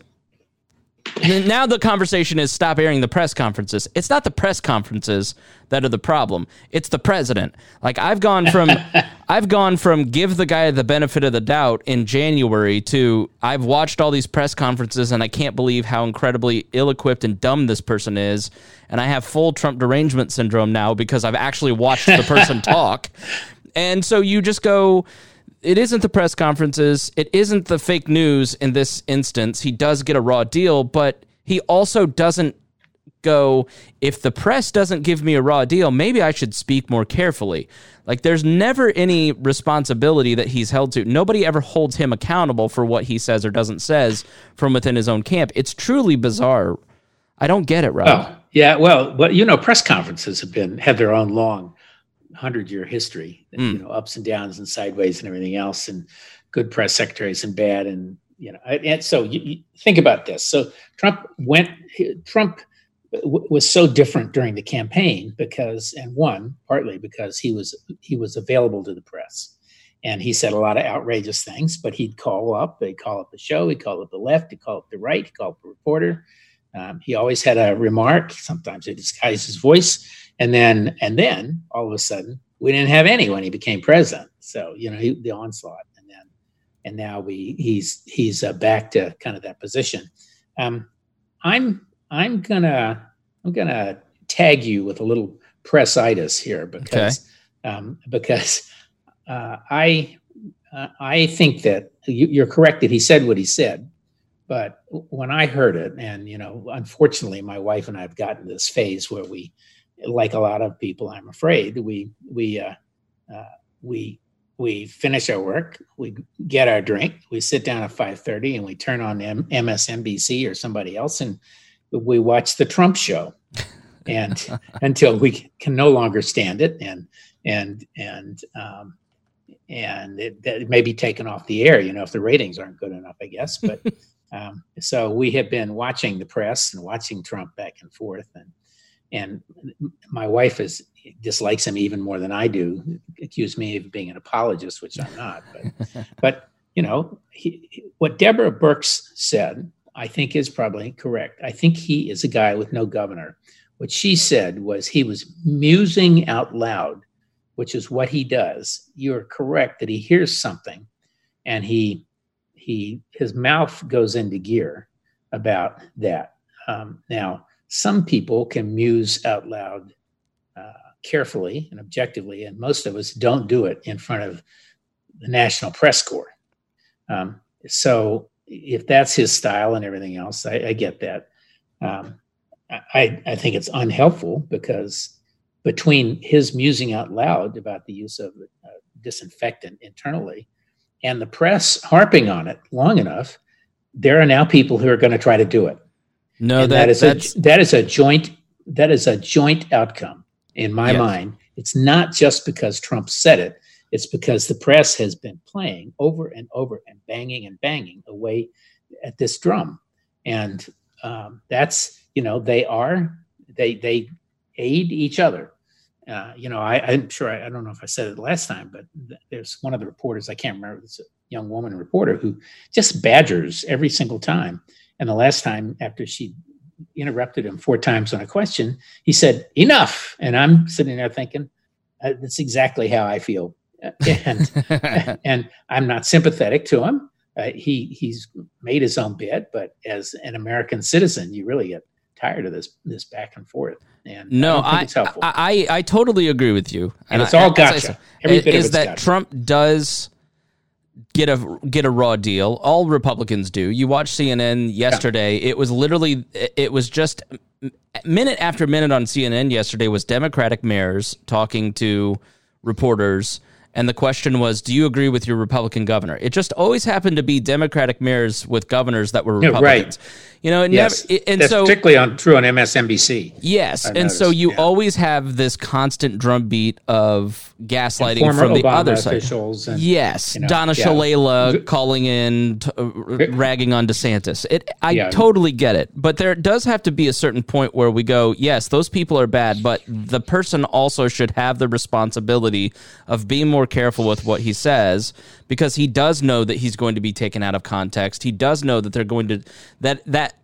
[SPEAKER 1] now the conversation is stop airing the press conferences. It's not the press conferences that are the problem. It's the president. Like I've gone from, I've gone from give the guy the benefit of the doubt in January to I've watched all these press conferences and I can't believe how incredibly ill-equipped and dumb this person is. And I have full Trump derangement syndrome now because I've actually watched the person talk. And so you just go, it isn't the press conferences. It isn't the fake news in this instance. He does get a raw deal, but he also doesn't go, if the press doesn't give me a raw deal, maybe I should speak more carefully. Like there's never any responsibility that he's held to. Nobody ever holds him accountable for what he says or doesn't says from within his own camp. It's truly bizarre. I don't get it, Rob.
[SPEAKER 2] Oh, yeah. Well, but you know, press conferences have been, have their own long hundred year history, mm. you know, ups and downs and sideways and everything else, and good press secretaries and bad. And, you know, and so you, you think about this. So Trump went, Trump w- was so different during the campaign because, and one, partly because he was, he was available to the press and he said a lot of outrageous things, but he'd call up, he'd call up the show, he'd call up the left, he'd call up the right, he'd call up the reporter. Um, he always had a remark. Sometimes he disguised his voice. And then, and then all of a sudden, we didn't have any when he became president. So, you know, he, the onslaught, and then, and now we, he's, he's uh, back to kind of that position. Um, I'm, I'm gonna, I'm gonna tag you with a little pressitis here because, okay. um, because uh, I, uh, I think that you, you're correct that he said what he said. But when I heard it, and, you know, unfortunately, my wife and I have gotten this phase where we, like a lot of people, I'm afraid, we we uh, uh, we we finish our work, we get our drink, we sit down at five thirty, and we turn on M- M S N B C or somebody else, and we watch the Trump show, and until we can no longer stand it, and and and um, and it, it may be taken off the air, you know, if the ratings aren't good enough, I guess. But um, so we have been watching the press and watching Trump back and forth, and. And my wife is dislikes him even more than I do. Accuse me of being an apologist, which I'm not. But, but you know, he, what Deborah Birx said, I think is probably correct. I think he is a guy with no governor. What she said was he was musing out loud, which is what he does. You're correct that he hears something, and he he his mouth goes into gear about that. Um, now. Some people can muse out loud uh, carefully and objectively, and most of us don't do it in front of the National Press Corps. Um, so if that's his style and everything else, I, I get that. Um, I, I think it's unhelpful because between his musing out loud about the use of uh, disinfectant internally and the press harping on it long enough, there are now people who are going to try to do it.
[SPEAKER 1] No,
[SPEAKER 2] and
[SPEAKER 1] that,
[SPEAKER 2] that is
[SPEAKER 1] that's...
[SPEAKER 2] a that is a joint that is a joint outcome in my yes. mind. It's not just because Trump said it; it's because the press has been playing over and over and banging and banging away at this drum, and um, that's you know they are they they aid each other. Uh, you know, I, I'm sure I, I don't know if I said it last time, but th- there's one of the reporters, I can't remember, it's a young woman reporter who just badgers every single time. And the last time, after she interrupted him four times on a question, he said, "Enough." And I'm sitting there thinking, uh, that's exactly how I feel. And, and I'm not sympathetic to him. Uh, he he's made his own bed, but as an American citizen, you really get tired of this this back and forth. And
[SPEAKER 1] no,
[SPEAKER 2] I,
[SPEAKER 1] I,
[SPEAKER 2] it's helpful.
[SPEAKER 1] I, I I totally agree with you.
[SPEAKER 2] And, and it's I, all gotcha.
[SPEAKER 1] Every bit is of it's that gotcha. Trump does get a get a raw deal. All Republicans do. You watch C N N yesterday. Yeah. It was literally it was just minute after minute on C N N yesterday was Democratic mayors talking to reporters. And the question was, do you agree with your Republican governor? It just always happened to be Democratic mayors with governors that were Republicans.
[SPEAKER 2] Yeah, right.
[SPEAKER 1] You know, it
[SPEAKER 2] yes.
[SPEAKER 1] never, it, and
[SPEAKER 2] That's
[SPEAKER 1] so
[SPEAKER 2] particularly on true on M S N B C.
[SPEAKER 1] Yes,
[SPEAKER 2] I've
[SPEAKER 1] and
[SPEAKER 2] noticed.
[SPEAKER 1] so you
[SPEAKER 2] yeah.
[SPEAKER 1] always have this constant drumbeat of gaslighting
[SPEAKER 2] and
[SPEAKER 1] from the
[SPEAKER 2] Obama
[SPEAKER 1] other side.
[SPEAKER 2] Officials and,
[SPEAKER 1] yes,
[SPEAKER 2] you know,
[SPEAKER 1] Donna
[SPEAKER 2] yeah.
[SPEAKER 1] Shalala calling in, t- uh, ragging on DeSantis. It, I
[SPEAKER 2] yeah.
[SPEAKER 1] totally get it, but there does have to be a certain point where we go, yes, those people are bad, but the person also should have the responsibility of being more careful with what he says, because he does know that he's going to be taken out of context. He does know that they're going to that that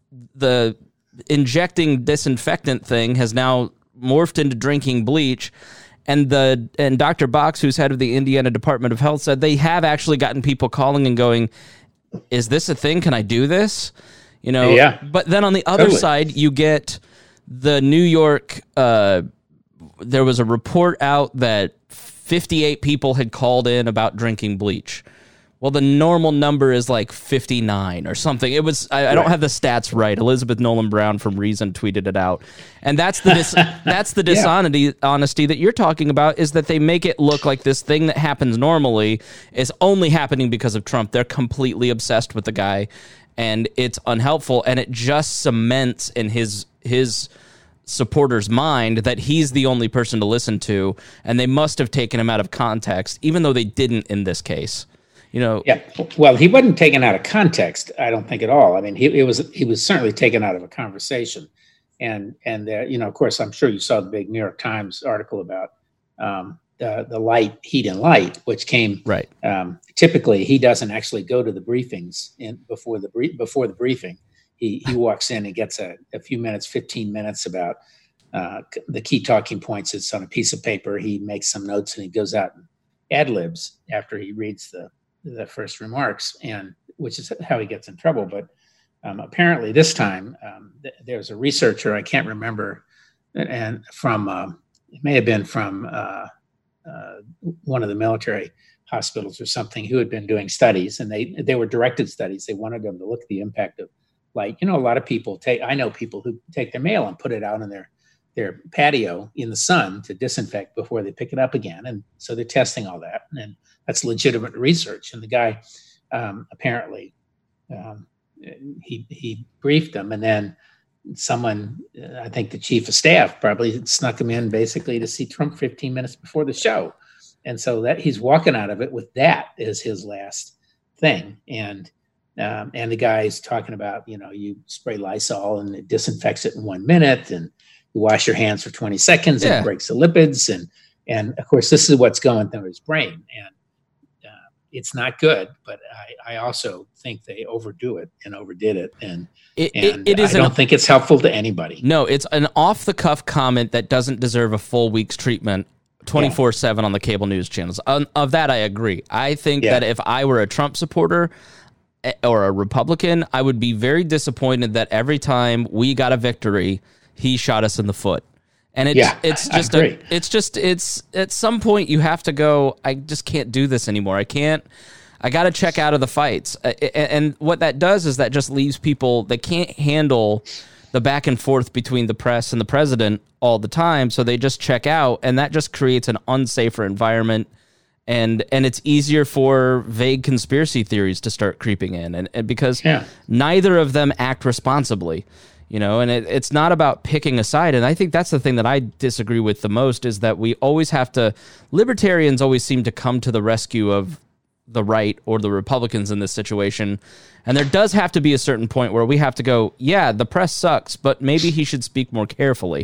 [SPEAKER 1] the injecting disinfectant thing has now morphed into drinking bleach. And the and Doctor Box, who's head of the Indiana Department of Health, said they have actually gotten people calling and going, "Is this a thing? Can I do this?" You know.
[SPEAKER 2] Yeah.
[SPEAKER 1] But then on the other
[SPEAKER 2] totally.
[SPEAKER 1] side, you get the New York. Uh, there was a report out that fifty-eight people had called in about drinking bleach. Well, the normal number is like fifty-nine or something. It was I, I don't have the stats right. Elizabeth Nolan Brown from Reason tweeted it out, and that's the dis, that's the dishonesty yeah. honesty that you're talking about, is that they make it look like this thing that happens normally is only happening because of Trump. They're completely obsessed with the guy, and it's unhelpful, and it just cements in his his supporters' mind that he's the only person to listen to, and they must have taken him out of context, even though they didn't in this case. You know,
[SPEAKER 2] yeah. Well, he wasn't taken out of context, I don't think at all. I mean, he it was he was certainly taken out of a conversation, and and uh, you know, of course, I'm sure you saw the big New York Times article about um, the the light, heat, and light, which came
[SPEAKER 1] right.
[SPEAKER 2] Um, typically, he doesn't actually go to the briefings in before the brief before the briefing. He he walks in and gets a, a few minutes, fifteen minutes about uh, the key talking points. It's on a piece of paper. He makes some notes and he goes out and ad-libs after he reads the. the first remarks, and which is how he gets in trouble. But um, apparently this time um, th- there's a researcher, I can't remember, and from, uh, it may have been from uh, uh, one of the military hospitals or something, who had been doing studies, and they, they were directed studies. They wanted them to look at the impact of light. You know, a lot of people take, I know people who take their mail and put it out in their, their patio in the sun to disinfect before they pick it up again. And so they're testing all that. And that's legitimate research. And the guy um, apparently um, he he briefed them, and then someone, I think the chief of staff, probably snuck him in basically to see Trump fifteen minutes before the show. And so that he's walking out of it with that as his last thing. And um, and the guy's talking about, you know, you spray Lysol and it disinfects it in one minute, and you wash your hands for twenty seconds and
[SPEAKER 1] yeah.
[SPEAKER 2] it breaks the lipids. And and of course, this is what's going through his brain. And it's not good, but I, I also think they overdo it and overdid it. And,
[SPEAKER 1] it,
[SPEAKER 2] and
[SPEAKER 1] it, it is
[SPEAKER 2] I don't
[SPEAKER 1] an,
[SPEAKER 2] think it's helpful to anybody.
[SPEAKER 1] No, it's an off-the-cuff comment that doesn't deserve a full week's treatment twenty-four seven yeah. on the cable news channels. Um, of that, I agree. I think yeah. that if I were a Trump supporter or a Republican, I would be very disappointed that every time we got a victory, he shot us in the foot. And it's
[SPEAKER 2] yeah,
[SPEAKER 1] it's just a, it's just it's at some point you have to go, I just can't do this anymore. I can't I got to check out of the fights. And what that does is that just leaves people that can't handle the back and forth between the press and the president all the time. So they just check out, and that just creates an unsafer environment. And and it's easier for vague conspiracy theories to start creeping in, and, and because yeah. neither of them act responsibly, you know. And it, it's not about picking a side. And I think that's the thing that I disagree with the most, is that we always have to. Libertarians always seem to come to the rescue of the right or the Republicans in this situation, and there does have to be a certain point where we have to go, yeah, the press sucks, but maybe he should speak more carefully.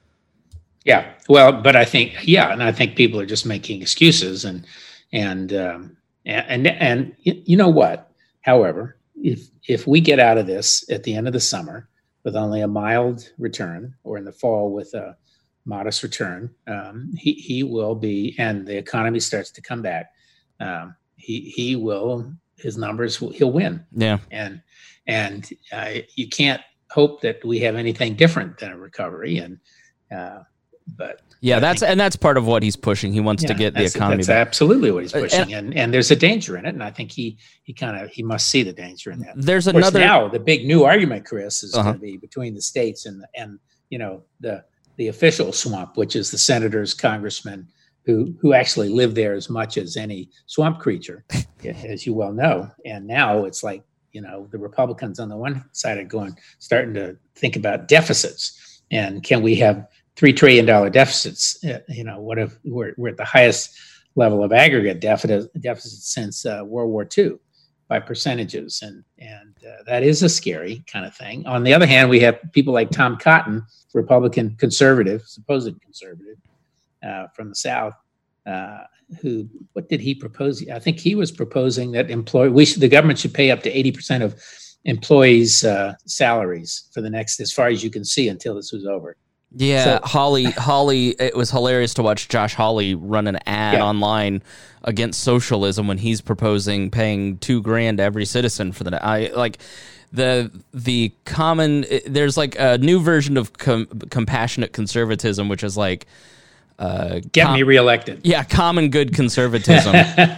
[SPEAKER 2] Yeah, well, but I think, yeah, and I think people are just making excuses, and and um, and and, and you know what? However, if if we get out of this at the end of the summer with only a mild return, or in the fall with a modest return, um, he he will be, and the economy starts to come back. Um, he he will, his numbers will, he'll win.
[SPEAKER 1] Yeah,
[SPEAKER 2] and and uh, you can't hope that we have anything different than a recovery, and. Uh, But
[SPEAKER 1] yeah, I that's think, and that's part of what he's pushing. He wants yeah, to get the economy.
[SPEAKER 2] That's
[SPEAKER 1] back.
[SPEAKER 2] absolutely what he's pushing, and, and and there's a danger in it. And I think he he kind of he must see the danger in that.
[SPEAKER 1] There's
[SPEAKER 2] of course,
[SPEAKER 1] another
[SPEAKER 2] now the big new argument, Chris, is
[SPEAKER 1] uh-huh.
[SPEAKER 2] going to be between the states and and you know the the official swamp, which is the senators, congressmen who who actually live there as much as any swamp creature, as you well know. And now it's like, you know, the Republicans on the one side are going starting to think about deficits, and can we have three trillion dollars deficits? Uh, you know, what if we're, we're at the highest level of aggregate deficit, deficit since uh, World War Two by percentages. And, and uh, that is a scary kind of thing. On the other hand, we have people like Tom Cotton, Republican conservative, supposed conservative uh, from the South, uh, who, what did he propose? I think he was proposing that employee, we should, the government should pay up to eighty percent of employees' uh, salaries for the next, as far as you can see, until this was over.
[SPEAKER 1] Yeah, so, Hawley, Hawley, it was hilarious to watch Josh Hawley run an ad yeah. online against socialism when he's proposing paying two grand to every citizen for the, I like the, the common, there's like a new version of com, compassionate conservatism, which is like, uh,
[SPEAKER 2] get com, me reelected.
[SPEAKER 1] Yeah. Common good conservatism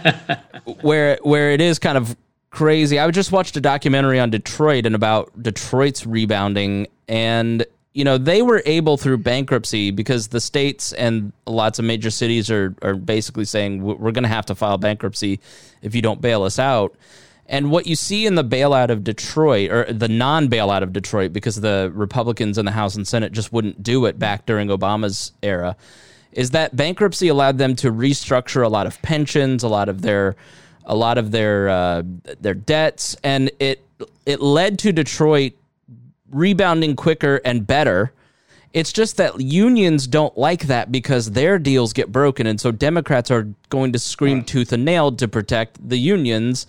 [SPEAKER 1] where, where it is kind of crazy. I just watched a documentary on Detroit and about Detroit's rebounding, and you know, they were able through bankruptcy because the states and lots of major cities are, are basically saying we're going to have to file bankruptcy if you don't bail us out. And what you see in the bailout of Detroit, or the non-bailout of Detroit, because the Republicans in the House and Senate just wouldn't do it back during Obama's era, is that bankruptcy allowed them to restructure a lot of pensions, a lot of their, a lot of their uh, their debts, and it it led to Detroit rebounding quicker and better. It's just that unions don't like that because their deals get broken, and so Democrats are going to scream tooth and nail to protect the unions.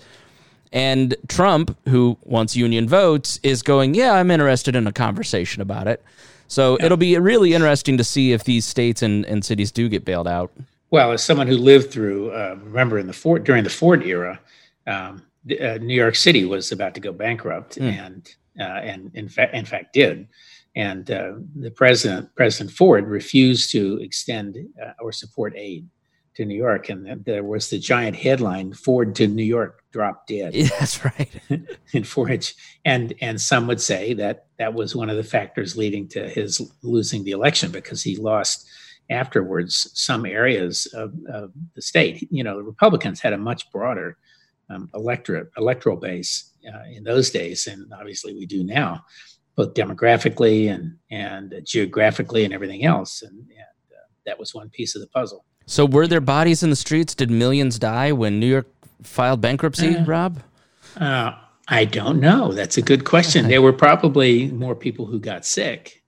[SPEAKER 1] And Trump, who wants union votes, is going, yeah, I'm interested in a conversation about it. So yeah. It'll be really interesting to see if these states and, and cities do get bailed out.
[SPEAKER 2] Well, as someone who lived through, uh, remember in the Ford during the Ford era, um, uh, New York City was about to go bankrupt, mm. and Uh, and in fact, in fact, did. And uh, the president, President Ford, refused to extend uh, or support aid to New York. And th- there was the giant headline: "Ford to New York dropped dead."
[SPEAKER 1] Yeah, that's right.
[SPEAKER 2] in Ford, and and some would say that that was one of the factors leading to his losing the election, because he lost afterwards some areas of, of the state. You know, the Republicans had a much broader um, electorate electoral base Uh, in those days, and obviously we do now, both demographically and and uh, geographically and everything else, and, and uh, that was one piece of the puzzle.
[SPEAKER 1] So were there bodies in the streets? Did millions die when New York filed bankruptcy, uh, Rob?
[SPEAKER 2] Uh, I don't know. That's a good question. There were probably more people who got sick,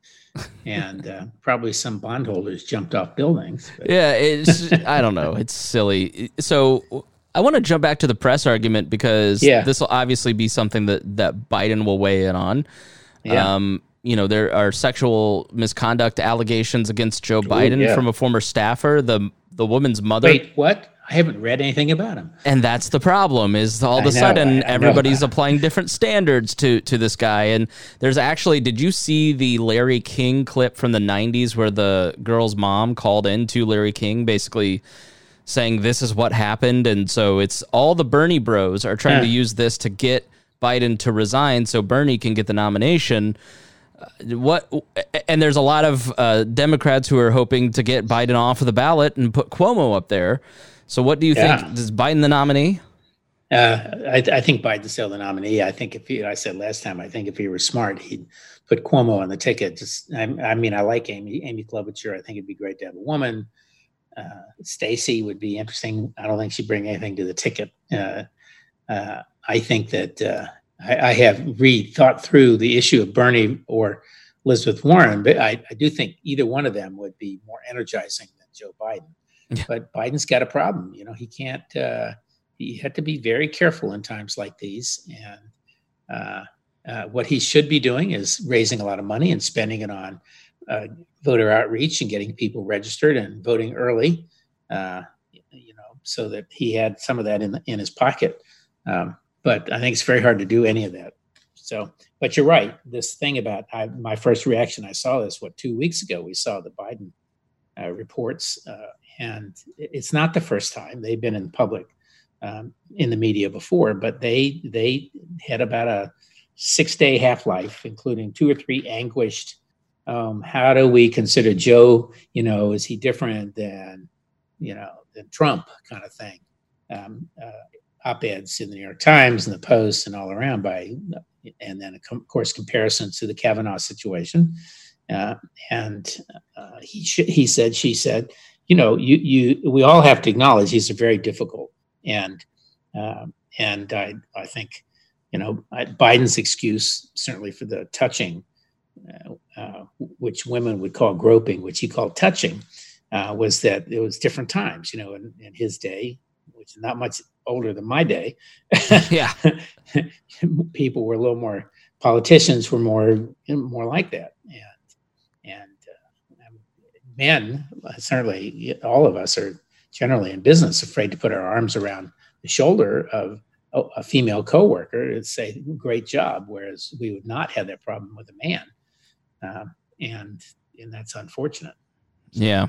[SPEAKER 2] and uh, probably some bondholders jumped off buildings.
[SPEAKER 1] But. Yeah, it's I don't know. It's silly. So I want to jump back to the press argument, because yeah. this will obviously be something that, that Biden will weigh in on. Yeah. Um, you know, there are sexual misconduct allegations against Joe Biden Ooh, yeah. from a former staffer, the the woman's mother.
[SPEAKER 2] Wait, what? I haven't read anything about him.
[SPEAKER 1] And that's the problem, is all of a know, sudden I, I everybody's applying different standards to, to this guy. And there's actually, did you see the Larry King clip from the nineties where the girl's mom called in to Larry King basically saying this is what happened? And so it's all the Bernie bros are trying yeah. to use this to get Biden to resign so Bernie can get the nomination. what? And there's a lot of uh, Democrats who are hoping to get Biden off of the ballot and put Cuomo up there. So what do you yeah. think? Is Biden the nominee?
[SPEAKER 2] Uh, I, I think Biden's still the nominee. I think if he, I said last time, I think if he were smart, he'd put Cuomo on the ticket. Just, I, I mean, I like Amy, Amy Klobuchar. I think it'd be great to have a woman. Uh, Stacey would be interesting. I don't think she'd bring anything to the ticket. Uh, uh, I think that uh, I, I have re-thought through the issue of Bernie or Elizabeth Warren, but I, I do think either one of them would be more energizing than Joe Biden. Yeah. But Biden's got a problem. You know, he can't. Uh, he had to be very careful in times like these. And uh, uh, what he should be doing is raising a lot of money and spending it on uh, voter outreach and getting people registered and voting early. Uh, you know, so that he had some of that in the, in his pocket. Um, but I think it's very hard to do any of that. So, but you're right. This thing about I, my first reaction, I saw this, what, two weeks ago, we saw the Biden uh, reports, uh, and it's not the first time they've been in public, um, in the media before, but they they had about a six day half-life, including two or three anguished, um, how do we consider Joe, you know, is he different than, you know, than Trump kind of thing. Um, uh, op-eds in the New York Times and the Post and all around by, and then of course comparisons to the Kavanaugh situation. Uh, and uh, he sh- he said, she said, you know, you you we all have to acknowledge these are very difficult. And uh, and I I think, you know, Biden's excuse certainly for the touching, uh, uh, which women would call groping, which he called touching, uh, was that it was different times. You know, in, in his day, which is not much older than my day,
[SPEAKER 1] yeah,
[SPEAKER 2] people were a little more. Politicians were more more like that, and and uh, men, certainly all of us are generally in business afraid to put our arms around the shoulder of a, a female coworker and say "great job," whereas we would not have that problem with a man, uh, and and that's unfortunate.
[SPEAKER 1] Yeah.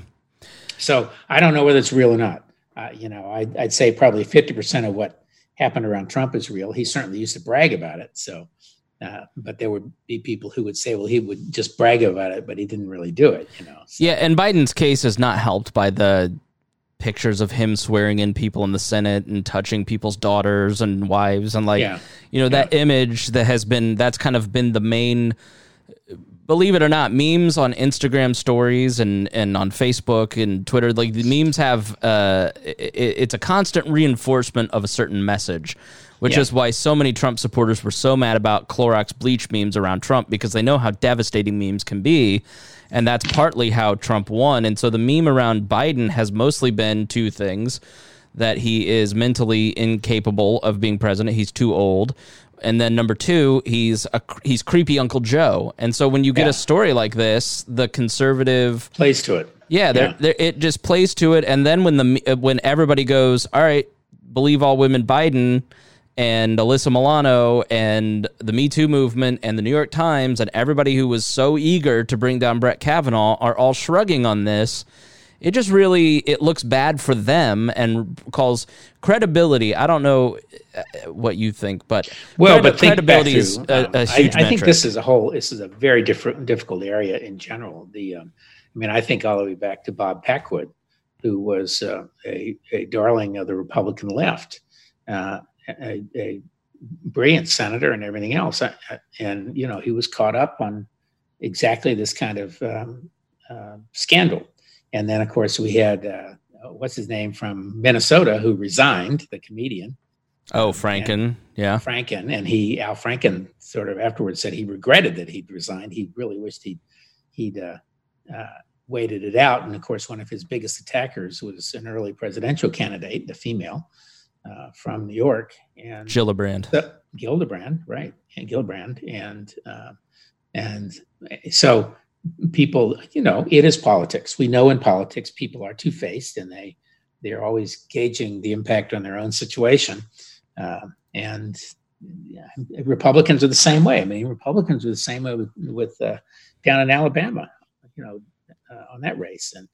[SPEAKER 2] So I don't know whether it's real or not. Uh, you know, I, I'd say probably fifty percent of what happened around Trump is real. He certainly used to brag about it. So, uh, but there would be people who would say, well, he would just brag about it, but he didn't really do it, you know. So.
[SPEAKER 1] Yeah, and Biden's case is not helped by the pictures of him swearing in people in the Senate and touching people's daughters and wives. And like, yeah. you know, that yeah. image that has been, that's kind of been the main... Believe it or not, memes on Instagram stories and, and on Facebook and Twitter, like the memes have, uh, it, it's a constant reinforcement of a certain message, which yeah. is why so many Trump supporters were so mad about Clorox bleach memes around Trump, because they know how devastating memes can be. And that's partly how Trump won. And so the meme around Biden has mostly been two things: that he is mentally incapable of being president. He's too old. And then number two, he's a he's creepy Uncle Joe. And so when you get yeah. a story like this, the conservative
[SPEAKER 2] plays to it.
[SPEAKER 1] Yeah, they're, yeah. They're, it just plays to it. And then when the when everybody goes, all right, believe all women Biden, and Alyssa Milano and the Me Too movement and the New York Times and everybody who was so eager to bring down Brett Kavanaugh are all shrugging on this. It just really, it looks bad for them and calls credibility. I don't know what you think, but
[SPEAKER 2] well,
[SPEAKER 1] credi-
[SPEAKER 2] but
[SPEAKER 1] credibility
[SPEAKER 2] to,
[SPEAKER 1] is a, a huge
[SPEAKER 2] I, I think this is a whole, this is a very different, difficult area in general. The, um, I mean, I think all the way back to Bob Packwood, who was uh, a, a darling of the Republican left, uh, a, a brilliant senator and everything else. And, you know, he was caught up on exactly this kind of um, uh, scandal. And then, of course, we had, uh, what's his name from Minnesota, who resigned, the comedian.
[SPEAKER 1] Oh, Franken. And yeah.
[SPEAKER 2] Franken. And he, Al Franken, sort of afterwards said he regretted that he'd resigned. He really wished he'd, he'd uh, uh, waited it out. And, of course, one of his biggest attackers was an early presidential candidate, the female uh, from New York. And
[SPEAKER 1] Gillibrand.
[SPEAKER 2] Uh, Gillibrand, right. And Gillibrand. And, uh, and so... people, you know, it is politics. We know in politics, people are two-faced, and they, they're always gauging the impact on their own situation. Uh, and yeah, Republicans are the same way. I mean, Republicans are the same way with, with uh, down in Alabama, you know, uh, on that race. And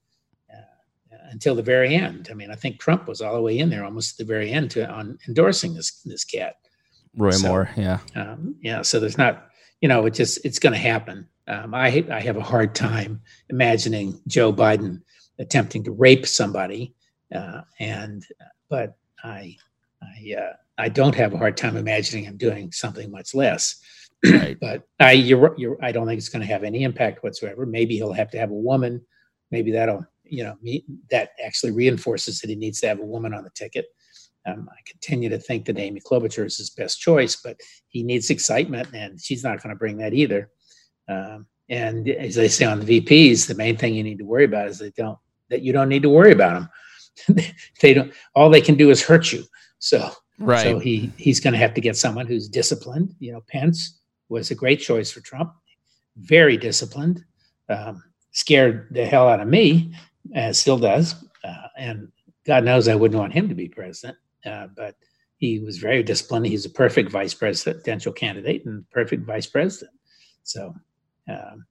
[SPEAKER 2] uh, until the very end, I mean, I think Trump was all the way in there almost at the very end to on endorsing this, this cat.
[SPEAKER 1] Roy
[SPEAKER 2] so,
[SPEAKER 1] Moore. Yeah.
[SPEAKER 2] Um, yeah. So there's not, you know, it just, it's going to happen. Um, I I have a hard time imagining Joe Biden attempting to rape somebody, uh, and but I I uh, I don't have a hard time imagining him doing something much less.
[SPEAKER 1] Right.
[SPEAKER 2] But I you're, you're I don't think it's going to have any impact whatsoever. Maybe he'll have to have a woman. Maybe that'll you know me, that actually reinforces that he needs to have a woman on the ticket. Um, I continue to think that Amy Klobuchar is his best choice, but he needs excitement, and she's not going to bring that either. Um, and as they say on the V Ps, the main thing you need to worry about is they don't that you don't need to worry about them. They don't. All they can do is hurt you. So,
[SPEAKER 1] right.
[SPEAKER 2] So he he's going to have to get someone who's disciplined. You know, Pence was a great choice for Trump. Very disciplined. Um, scared the hell out of me, uh, still does. Uh, and God knows I wouldn't want him to be president. Uh, but he was very disciplined. He's a perfect vice presidential candidate and perfect vice president. So, um,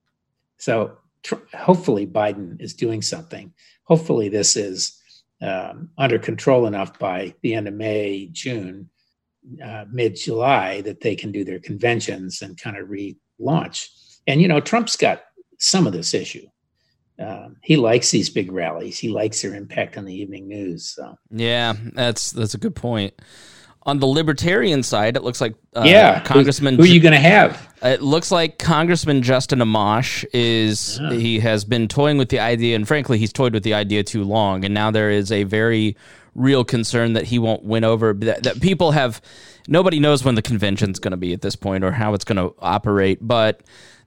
[SPEAKER 2] so tr- hopefully Biden is doing something. Hopefully this is um, under control enough by the end of May, June, uh, mid-July that they can do their conventions and kind of relaunch. And, you know, Trump's got some of this issue. Um, he likes these big rallies. He likes their impact on the evening news. So
[SPEAKER 1] yeah, that's that's a good point. On the libertarian side, it looks like uh,
[SPEAKER 2] yeah,
[SPEAKER 1] Congressman.
[SPEAKER 2] Who, who are you going to have?
[SPEAKER 1] It looks like Congressman Justin Amash is.
[SPEAKER 2] Yeah.
[SPEAKER 1] He has been toying with the idea, and frankly, he's toyed with the idea too long. And now there is a very real concern that he won't win over. That, that people have. Nobody knows when the convention's going to be at this point or how it's going to operate, but.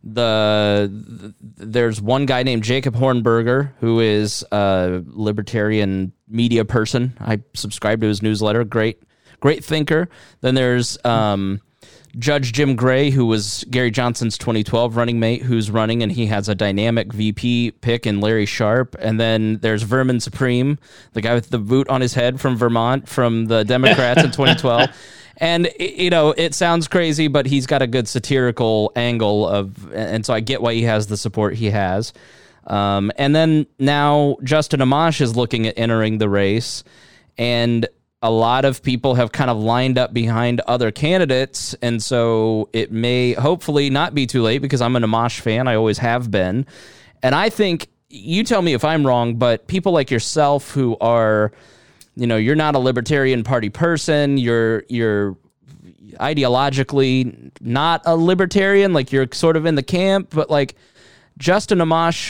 [SPEAKER 1] The, the there's one guy named Jacob Hornberger who is a libertarian media person. I subscribe to his newsletter. Great, great thinker. Then there's um, Judge Jim Gray, who was Gary Johnson's twenty twelve running mate, who's running, and he has a dynamic V P pick in Larry Sharp. And then there's Vermin Supreme, the guy with the boot on his head from Vermont, from the Democrats in twenty twelve. And, you know, it sounds crazy, but he's got a good satirical angle of, and so I get why he has the support he has. Um, and then now Justin Amash is looking at entering the race, and a lot of people have kind of lined up behind other candidates, and so it may hopefully not be too late because I'm an Amash fan. I always have been. And I think, you tell me if I'm wrong, but people like yourself who are... You know, you're not a Libertarian Party person. You're you're ideologically not a libertarian. Like, you're sort of in the camp, but like Justin Amash,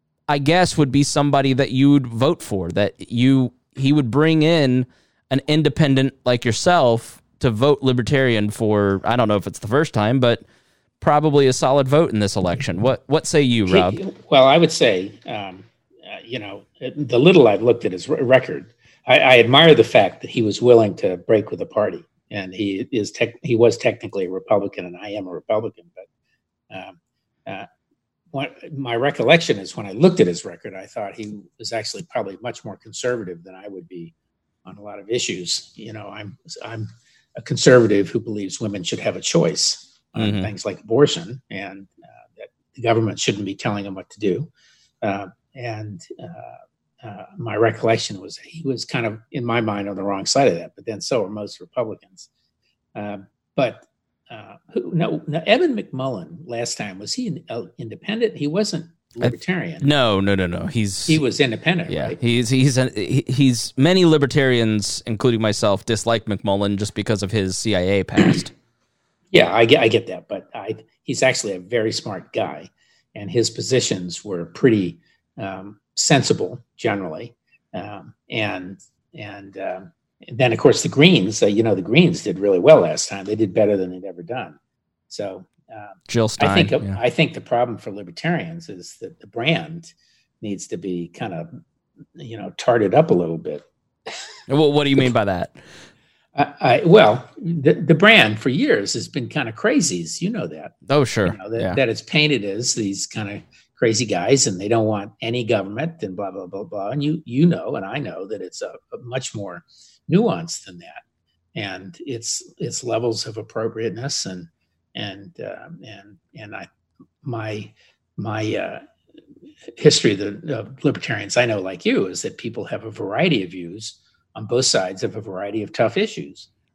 [SPEAKER 1] I guess, would be somebody that you would vote for. That you he would bring in an independent like yourself to vote Libertarian for. I don't know if it's the first time, but probably a solid vote in this election. What what say you, Rob?
[SPEAKER 2] He, well, I would say, um, uh, you know, the little I've looked at his record. I, I admire the fact that he was willing to break with the party, and he is tech, he was technically a Republican, and I am a Republican. But um, uh, what, my recollection is when I looked at his record, I thought he was actually probably much more conservative than I would be on a lot of issues. You know, I'm I'm a conservative who believes women should have a choice on mm-hmm. things like abortion, and uh, that the government shouldn't be telling them what to do. Uh, and uh, Uh, my recollection was he was kind of, in my mind, on the wrong side of that, but then so are most Republicans. Um, but uh, who, no, no, Evan McMullin last time, was he an uh, independent? He wasn't libertarian.
[SPEAKER 1] I, no, no, no, no. He's
[SPEAKER 2] he was independent.
[SPEAKER 1] Yeah,
[SPEAKER 2] right?
[SPEAKER 1] he's he's a, he, he's many libertarians, including myself, dislike McMullin just because of his C I A past.
[SPEAKER 2] Yeah, I get I get that, but I he's actually a very smart guy, and his positions were pretty. Um, sensible generally, um, and and, um, and then of course the Greens. Uh, you know, the Greens did really well last time. They did better than they'd ever done. So um,
[SPEAKER 1] Jill Stein.
[SPEAKER 2] I think
[SPEAKER 1] yeah.
[SPEAKER 2] I think the problem for libertarians is that the brand needs to be kind of you know tarted up a little bit.
[SPEAKER 1] Well, what do you mean by that?
[SPEAKER 2] I, I, well, the, the brand for years has been kind of crazies. You know that.
[SPEAKER 1] Oh, sure.
[SPEAKER 2] You know, that,
[SPEAKER 1] yeah.
[SPEAKER 2] that it's painted as these kind of crazy guys, and they don't want any government, and blah blah blah blah. And you you know, and I know that it's a, a much more nuanced than that, and it's it's levels of appropriateness, and and uh, and and I my my uh, history of the of libertarians I know, like you, is that people have a variety of views on both sides of a variety of tough issues.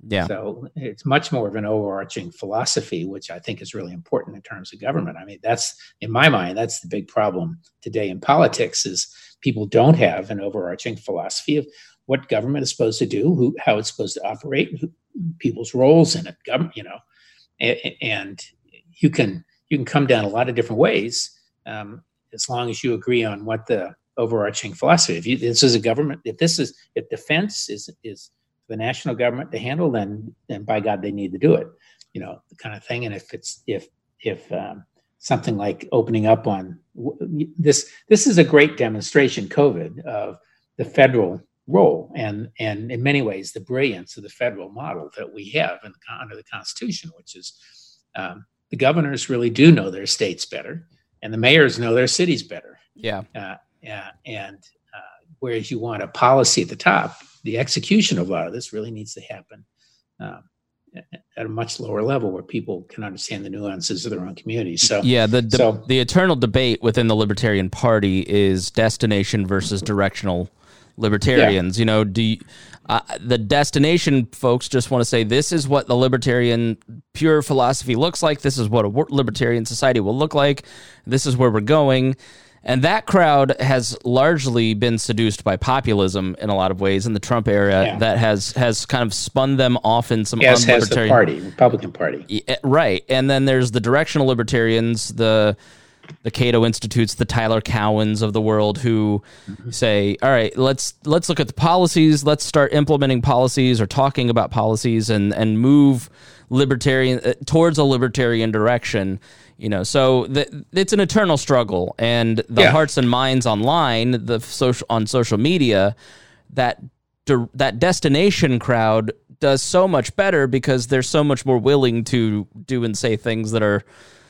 [SPEAKER 1] Yeah.
[SPEAKER 2] So it's much more of an overarching philosophy, which I think is really important in terms of government. I mean, that's, in my mind, that's the big problem today in politics is people don't have an overarching philosophy of what government is supposed to do, who, how it's supposed to operate, who, people's roles in it, government, you know, and, and you can you can come down a lot of different ways um, as long as you agree on what the overarching philosophy. If you, this is a government, if this is if defense is is the national government to handle, then then by God they need to do it, you know, the kind of thing. And if it's if if um, something like opening up on this, this is a great demonstration, COVID, of the federal role and and in many ways the brilliance of the federal model that we have in the, under the Constitution, which is um, the governors really do know their states better, and the mayors know their cities better.
[SPEAKER 1] Yeah.
[SPEAKER 2] Uh, uh, and uh, whereas you want a policy at the top, the execution of a lot of this really needs to happen um, at a much lower level where people can understand the nuances of their own communities. So
[SPEAKER 1] yeah, the the,
[SPEAKER 2] so,
[SPEAKER 1] the eternal debate within the Libertarian Party is destination versus directional libertarians. Yeah. You know, do you, uh, the destination folks just want to say this is what the libertarian pure philosophy looks like. This is what a libertarian society will look like. This is where we're going. And that crowd has largely been seduced by populism in a lot of ways in the Trump era. Yeah. That has has kind of spun them off in some
[SPEAKER 2] yes,
[SPEAKER 1] unlibertarian...
[SPEAKER 2] has the party, Republican Party.
[SPEAKER 1] Yeah, right. And then there's the directional libertarians, the the Cato Institutes, the Tyler Cowens of the world who mm-hmm. say, all right, let's let's look at the policies. Let's start implementing policies or talking about policies and, and move libertarian uh, towards a libertarian direction. You know, so the, it's an eternal struggle, and the yeah. hearts and minds online, the social on social media, that that destination crowd does so much better because they're so much more willing to do and say things that are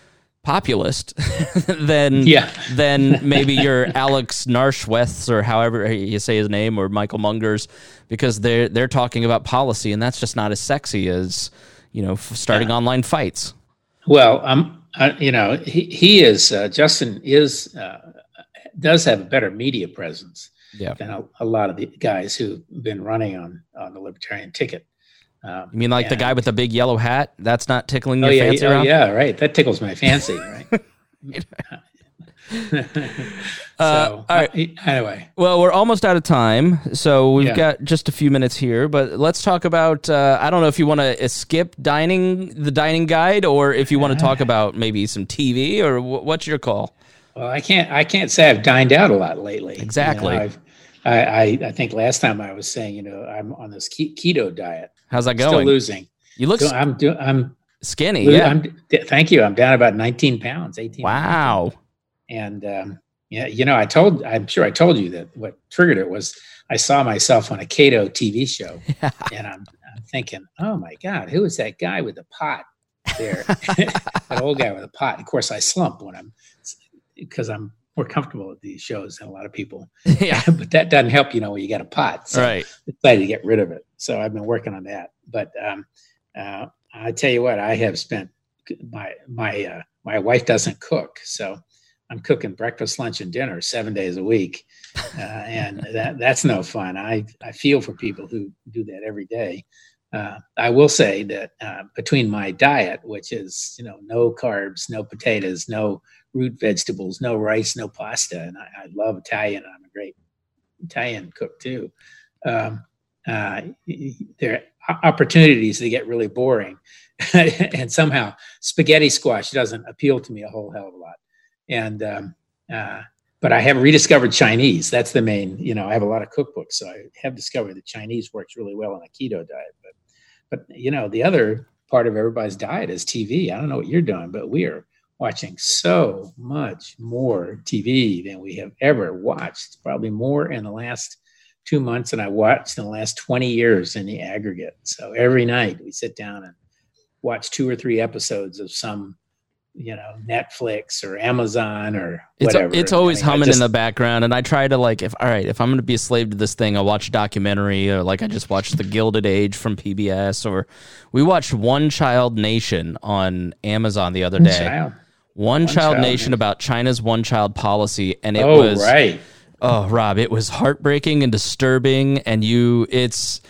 [SPEAKER 1] populist than
[SPEAKER 2] yeah.
[SPEAKER 1] than maybe your Alex Narschweths or however you say his name, or Michael Mungers, because they're they're talking about policy, and that's just not as sexy as, you know, starting yeah. online fights.
[SPEAKER 2] Well, um. Uh, you know, he, he is, uh, Justin is, uh, does have a better media presence
[SPEAKER 1] yeah.
[SPEAKER 2] than a, a lot of the guys who've been running on, on the libertarian ticket. Um,
[SPEAKER 1] you mean like
[SPEAKER 2] and,
[SPEAKER 1] the guy with the big yellow hat? That's not tickling
[SPEAKER 2] oh,
[SPEAKER 1] your
[SPEAKER 2] yeah,
[SPEAKER 1] fancy
[SPEAKER 2] oh,
[SPEAKER 1] around?
[SPEAKER 2] yeah, right. That tickles my fancy, right? so,
[SPEAKER 1] uh, all right.
[SPEAKER 2] uh, anyway.
[SPEAKER 1] Well, we're almost out of time, so we've
[SPEAKER 2] yeah.
[SPEAKER 1] got just a few minutes here, but let's talk about, uh, I don't know if you want to skip dining, the dining guide, or if you want to talk about maybe some T V, or w- what's your call?
[SPEAKER 2] Well, I can't, I can't say I've dined out a lot lately.
[SPEAKER 1] Exactly.
[SPEAKER 2] You know, I've, I, I, I think last time I was saying, you know, I'm on this keto diet.
[SPEAKER 1] How's that
[SPEAKER 2] I'm
[SPEAKER 1] going?
[SPEAKER 2] Still losing.
[SPEAKER 1] You look,
[SPEAKER 2] so I'm doing, I'm
[SPEAKER 1] skinny.
[SPEAKER 2] lo-
[SPEAKER 1] Yeah.
[SPEAKER 2] I'm, thank you. I'm down about nineteen pounds, eighteen.
[SPEAKER 1] Wow.
[SPEAKER 2] Pounds. And, um, yeah, you know, I told, I'm sure I told you that what triggered it was I saw myself on a Cato T V show
[SPEAKER 1] yeah.
[SPEAKER 2] and I'm, I'm thinking, oh my God, who is that guy with the pot there? That old guy with a pot. Of course I slump when I'm, because I'm more comfortable at these shows than a lot of people.
[SPEAKER 1] Yeah.
[SPEAKER 2] But that doesn't help, you know, when you got a pot. So
[SPEAKER 1] right.
[SPEAKER 2] I decided to get rid of it. So I've been working on that. But um, uh, I tell you what, I have spent my, my, uh, my wife doesn't cook. So I'm cooking breakfast, lunch, and dinner seven days a week. Uh, and that that's no fun. I, I feel for people who do that every day. Uh, I will say that uh, between my diet, which is, you know, no carbs, no potatoes, no root vegetables, no rice, no pasta, and I, I love Italian. I'm a great Italian cook too. Um, uh, there are opportunities to get really boring. And somehow spaghetti squash doesn't appeal to me a whole hell of a lot. And, um, uh, but I have rediscovered Chinese. That's the main, you know, I have a lot of cookbooks. So I have discovered that Chinese works really well on a keto diet. But, but, you know, the other part of everybody's diet is T V. I don't know what you're doing, but we are watching so much more T V than we have ever watched, probably more in the last two months than I watched in the last twenty years in the aggregate. So every night we sit down and watch two or three episodes of some, you know, Netflix or Amazon or whatever.
[SPEAKER 1] It's, it's always
[SPEAKER 2] I mean,
[SPEAKER 1] humming
[SPEAKER 2] just,
[SPEAKER 1] in the background. And I try to like, if, all right, if I'm going to be a slave to this thing, I'll watch a documentary, or like I just watched The Gilded Age from P B S, or we watched One Child Nation on Amazon the other day.
[SPEAKER 2] Child.
[SPEAKER 1] One, One Child, Child Nation man. About China's one child policy. And it
[SPEAKER 2] oh,
[SPEAKER 1] was,
[SPEAKER 2] right.
[SPEAKER 1] oh, Rob, it was heartbreaking and disturbing. And you, it's,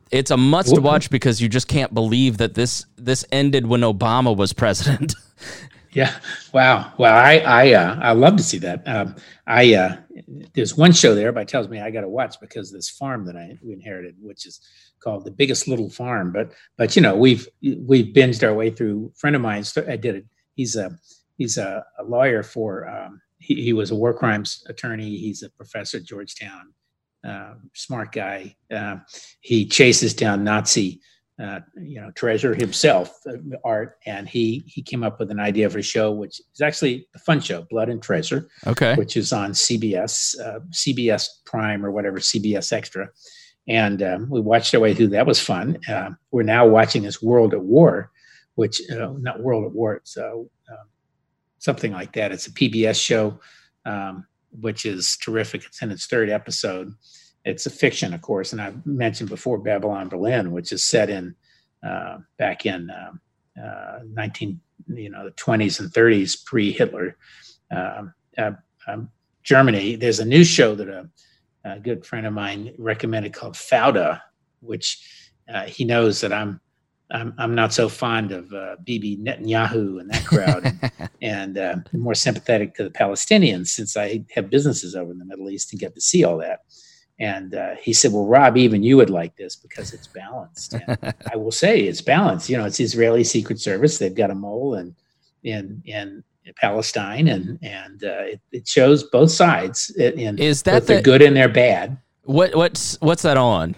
[SPEAKER 1] It's a must watch because you just can't believe that this this ended when Obama was president.
[SPEAKER 2] Yeah. Wow. Well, I I uh, I love to see that. Um, I uh, there's one show there, everybody tells me I got to watch because of this farm that I we inherited, which is called The Biggest Little Farm. But but you know we've we've binged our way through. A friend of mine, I did it. He's a he's a, a lawyer for. Um, he, he was a war crimes attorney. He's a professor at Georgetown. Uh, smart guy. Uh, he chases down Nazi. Uh, you know, treasure himself, uh, art, and he he came up with an idea for a show, which is actually a fun show, Blood and Treasure,
[SPEAKER 1] okay,
[SPEAKER 2] which is on C B S, uh, C B S Prime or whatever, C B S Extra, and um, we watched our way through. That was fun. Uh, we're now watching this World at War, which uh, not World at War, it's uh, uh, something like that. It's a P B S show, um, which is terrific. It's in its third episode. It's a fiction, of course, and I've mentioned before Babylon Berlin, which is set in uh, back in um, uh, nineteen, you know, the twenties and thirties, pre-Hitler um, uh, um, Germany. There's a new show that a, a good friend of mine recommended called Fauda, which uh, he knows that I'm I'm I'm not so fond of uh, Bibi Netanyahu and that crowd, and, and uh, more sympathetic to the Palestinians since I have businesses over in the Middle East and get to see all that. And uh, he said, well, Rob, even you would like this because it's balanced. And I will say it's balanced. You know, it's Israeli Secret Service. They've got a mole in in, in Palestine, and and uh, it, it shows both sides. In,
[SPEAKER 1] Is that
[SPEAKER 2] they're
[SPEAKER 1] the,
[SPEAKER 2] good and they're bad?
[SPEAKER 1] What what's what's that on?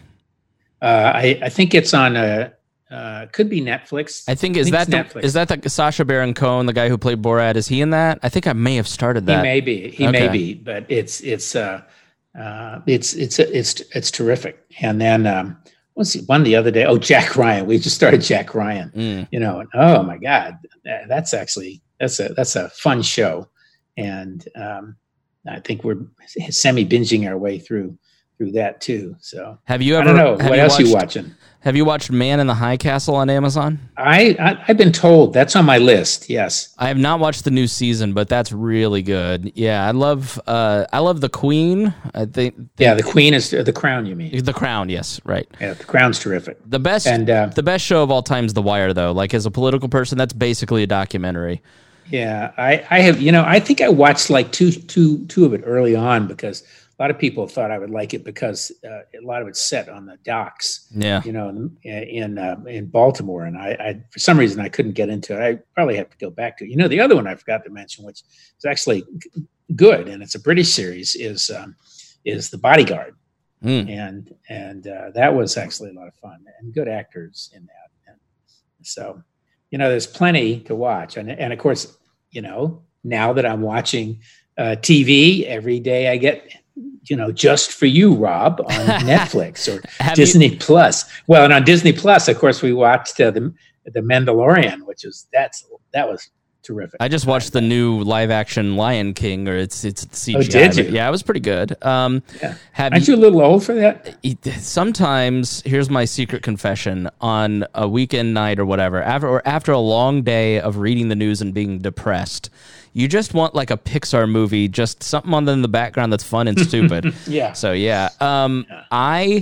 [SPEAKER 2] Uh, I I think it's on a uh, could be Netflix.
[SPEAKER 1] I think is
[SPEAKER 2] I think
[SPEAKER 1] that the, is that the Sacha Baron Cohen, the guy who played Borat? Is he in that? I think I may have started that.
[SPEAKER 2] He may be. He
[SPEAKER 1] okay.
[SPEAKER 2] may be, but it's it's. Uh, Uh, it's it's it's it's terrific. And then um, what's the one the other day? Oh, Jack Ryan. We just started Jack Ryan.
[SPEAKER 1] Mm.
[SPEAKER 2] You know, and oh my God, that's actually that's a that's a fun show. And um, I think we're semi binging our way through through that too. So
[SPEAKER 1] have you ever?
[SPEAKER 2] I don't know what else
[SPEAKER 1] watched,
[SPEAKER 2] you watching.
[SPEAKER 1] Have you watched Man in the High Castle on Amazon?
[SPEAKER 2] I, I I've been told that's on my list. Yes,
[SPEAKER 1] I have not watched the new season, but that's really good. Yeah, I love uh, I love The Queen. I think.
[SPEAKER 2] Yeah, The Queen is the Crown. You mean
[SPEAKER 1] The Crown? Yes, right.
[SPEAKER 2] Yeah, The Crown's terrific.
[SPEAKER 1] The best and uh, the best show of all time is The Wire, though. Like as a political person, that's basically a documentary.
[SPEAKER 2] Yeah, I, I have. You know, I think I watched like two two two of it early on because a lot of people thought I would like it because uh, a lot of it's set on the docks.
[SPEAKER 1] Yeah,
[SPEAKER 2] you know, in in, uh, in Baltimore, and I, I for some reason I couldn't get into it. I probably have to go back to it. You know, the other one I forgot to mention, which is actually g- good, and it's a British series, is um, is The Bodyguard, mm. and and uh, that was actually a lot of fun and good actors in that. And so, you know, there's plenty to watch, and and of course, you know, now that I'm watching uh, T V every day, I get. You know, Just for You, Rob, on Netflix or Disney you- Plus. Well, and on Disney Plus, of course, we watched uh, the the Mandalorian, which was that's that was terrific.
[SPEAKER 1] I just watched the new live action Lion King, or it's it's C G I.
[SPEAKER 2] Oh, did you?
[SPEAKER 1] Yeah, it was pretty good. Um,
[SPEAKER 2] yeah. Have Aren't you, you a little old for that?
[SPEAKER 1] Sometimes, here's my secret confession: on a weekend night or whatever, after or after a long day of reading the news and being depressed. You just want like a Pixar movie, just something on in the background that's fun and stupid.
[SPEAKER 2] yeah.
[SPEAKER 1] So yeah, um, yeah. I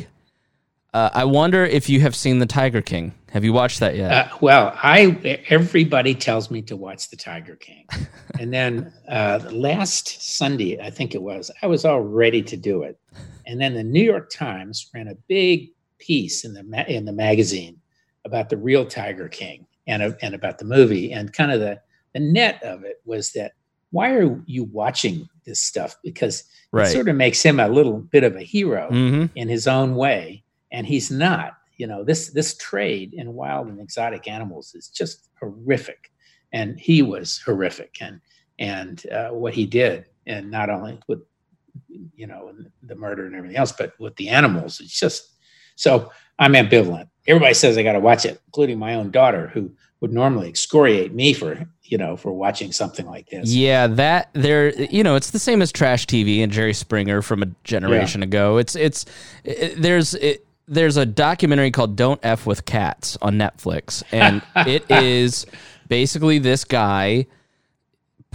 [SPEAKER 1] uh, I wonder if you have seen The Tiger King. Have you watched that yet?
[SPEAKER 2] Uh, well, I everybody tells me to watch The Tiger King, and then uh, last Sunday, I think it was, I was all ready to do it, and then the New York Times ran a big piece in the ma- in the magazine about the real Tiger King and uh, and about the movie, and kind of the The net of it was that why are you watching this stuff? Because
[SPEAKER 1] right.
[SPEAKER 2] it sort of makes him a little bit of a hero
[SPEAKER 1] mm-hmm.
[SPEAKER 2] in his own way, and he's not. You know, this this trade in wild and exotic animals is just horrific, and he was horrific, and and uh, what he did, and not only with you know the murder and everything else, but with the animals, it's just so. I'm ambivalent. Everybody says I got to watch it, including my own daughter, who would normally excoriate me for, you know, for watching something like this.
[SPEAKER 1] Yeah, that there, you know, it's the same as trash T V and Jerry Springer from a generation yeah. ago. It's, it's, it, there's, it, there's a documentary called Don't F with Cats on Netflix. And it is basically this guy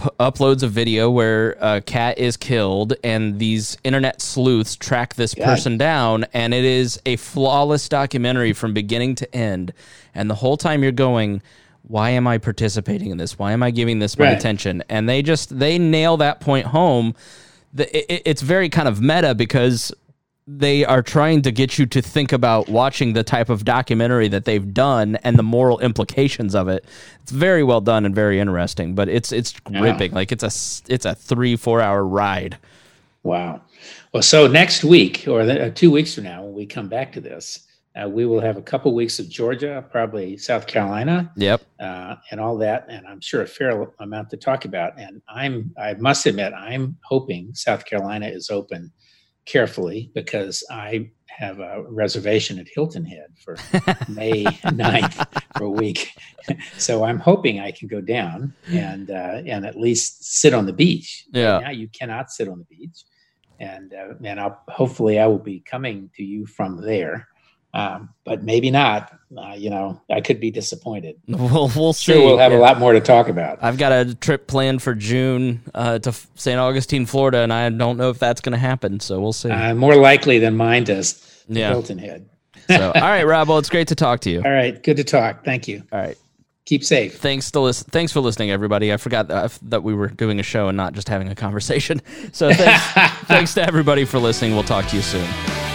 [SPEAKER 1] p- uploads a video where a cat is killed, and these internet sleuths track this God. person down, and it is a flawless documentary from beginning to end. And the whole time you're going, why am I participating in this? Why am I giving this my right. attention? And they just, they nail that point home. The, it, it's very kind of meta because they are trying to get you to think about watching the type of documentary that they've done and the moral implications of it. It's very well done and very interesting, but it's it's gripping. Yeah. Like it's a it's a three four hour ride.
[SPEAKER 2] Wow. Well, so next week or the, uh, two weeks from now, when we come back to this, uh, we will have a couple weeks of Georgia, probably South Carolina,
[SPEAKER 1] yep,
[SPEAKER 2] uh, and all that, and I'm sure a fair amount to talk about. And I'm I must admit I'm hoping South Carolina is open carefully, because I have a reservation at Hilton Head for May ninth for a week. So I'm hoping I can go down and uh, and at least sit on the beach.
[SPEAKER 1] Yeah.
[SPEAKER 2] Right now you cannot sit on the beach. And uh, and I'll, hopefully I will be coming to you from there. Um, but maybe not. Uh, you know, I could be disappointed.
[SPEAKER 1] We'll, we'll see.
[SPEAKER 2] Sure, we'll have yeah. a lot more to talk about.
[SPEAKER 1] I've got a trip planned for June uh, to Saint Augustine, Florida, and I don't know if that's going to happen. So we'll see.
[SPEAKER 2] Uh, more likely than mine does.
[SPEAKER 1] Yeah.
[SPEAKER 2] Hilton Head.
[SPEAKER 1] So, all right, Rob. Well, it's great to talk to you.
[SPEAKER 2] All right, good to talk. Thank you.
[SPEAKER 1] All right.
[SPEAKER 2] Keep safe.
[SPEAKER 1] Thanks to listen. Thanks for listening, everybody. I forgot that, that we were doing a show and not just having a conversation. So thanks, thanks to everybody for listening. We'll talk to you soon.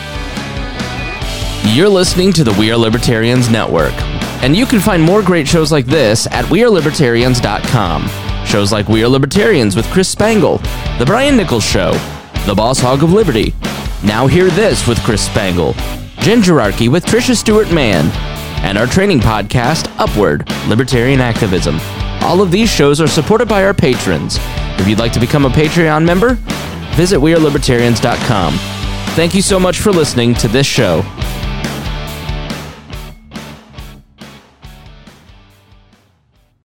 [SPEAKER 1] You're listening to the We Are Libertarians Network, and you can find more great shows like this at we are libertarians dot com. Shows like We Are Libertarians with Chris Spangle, The Brian Nichols Show, The Boss Hog of Liberty, Now Hear This with Chris Spangle, Gingerarchy with Tricia Stewart-Mann, and our training podcast, Upward, Libertarian Activism. All of these shows are supported by our patrons. If you'd like to become a Patreon member, visit we are libertarians dot com. Thank you so much for listening to this show.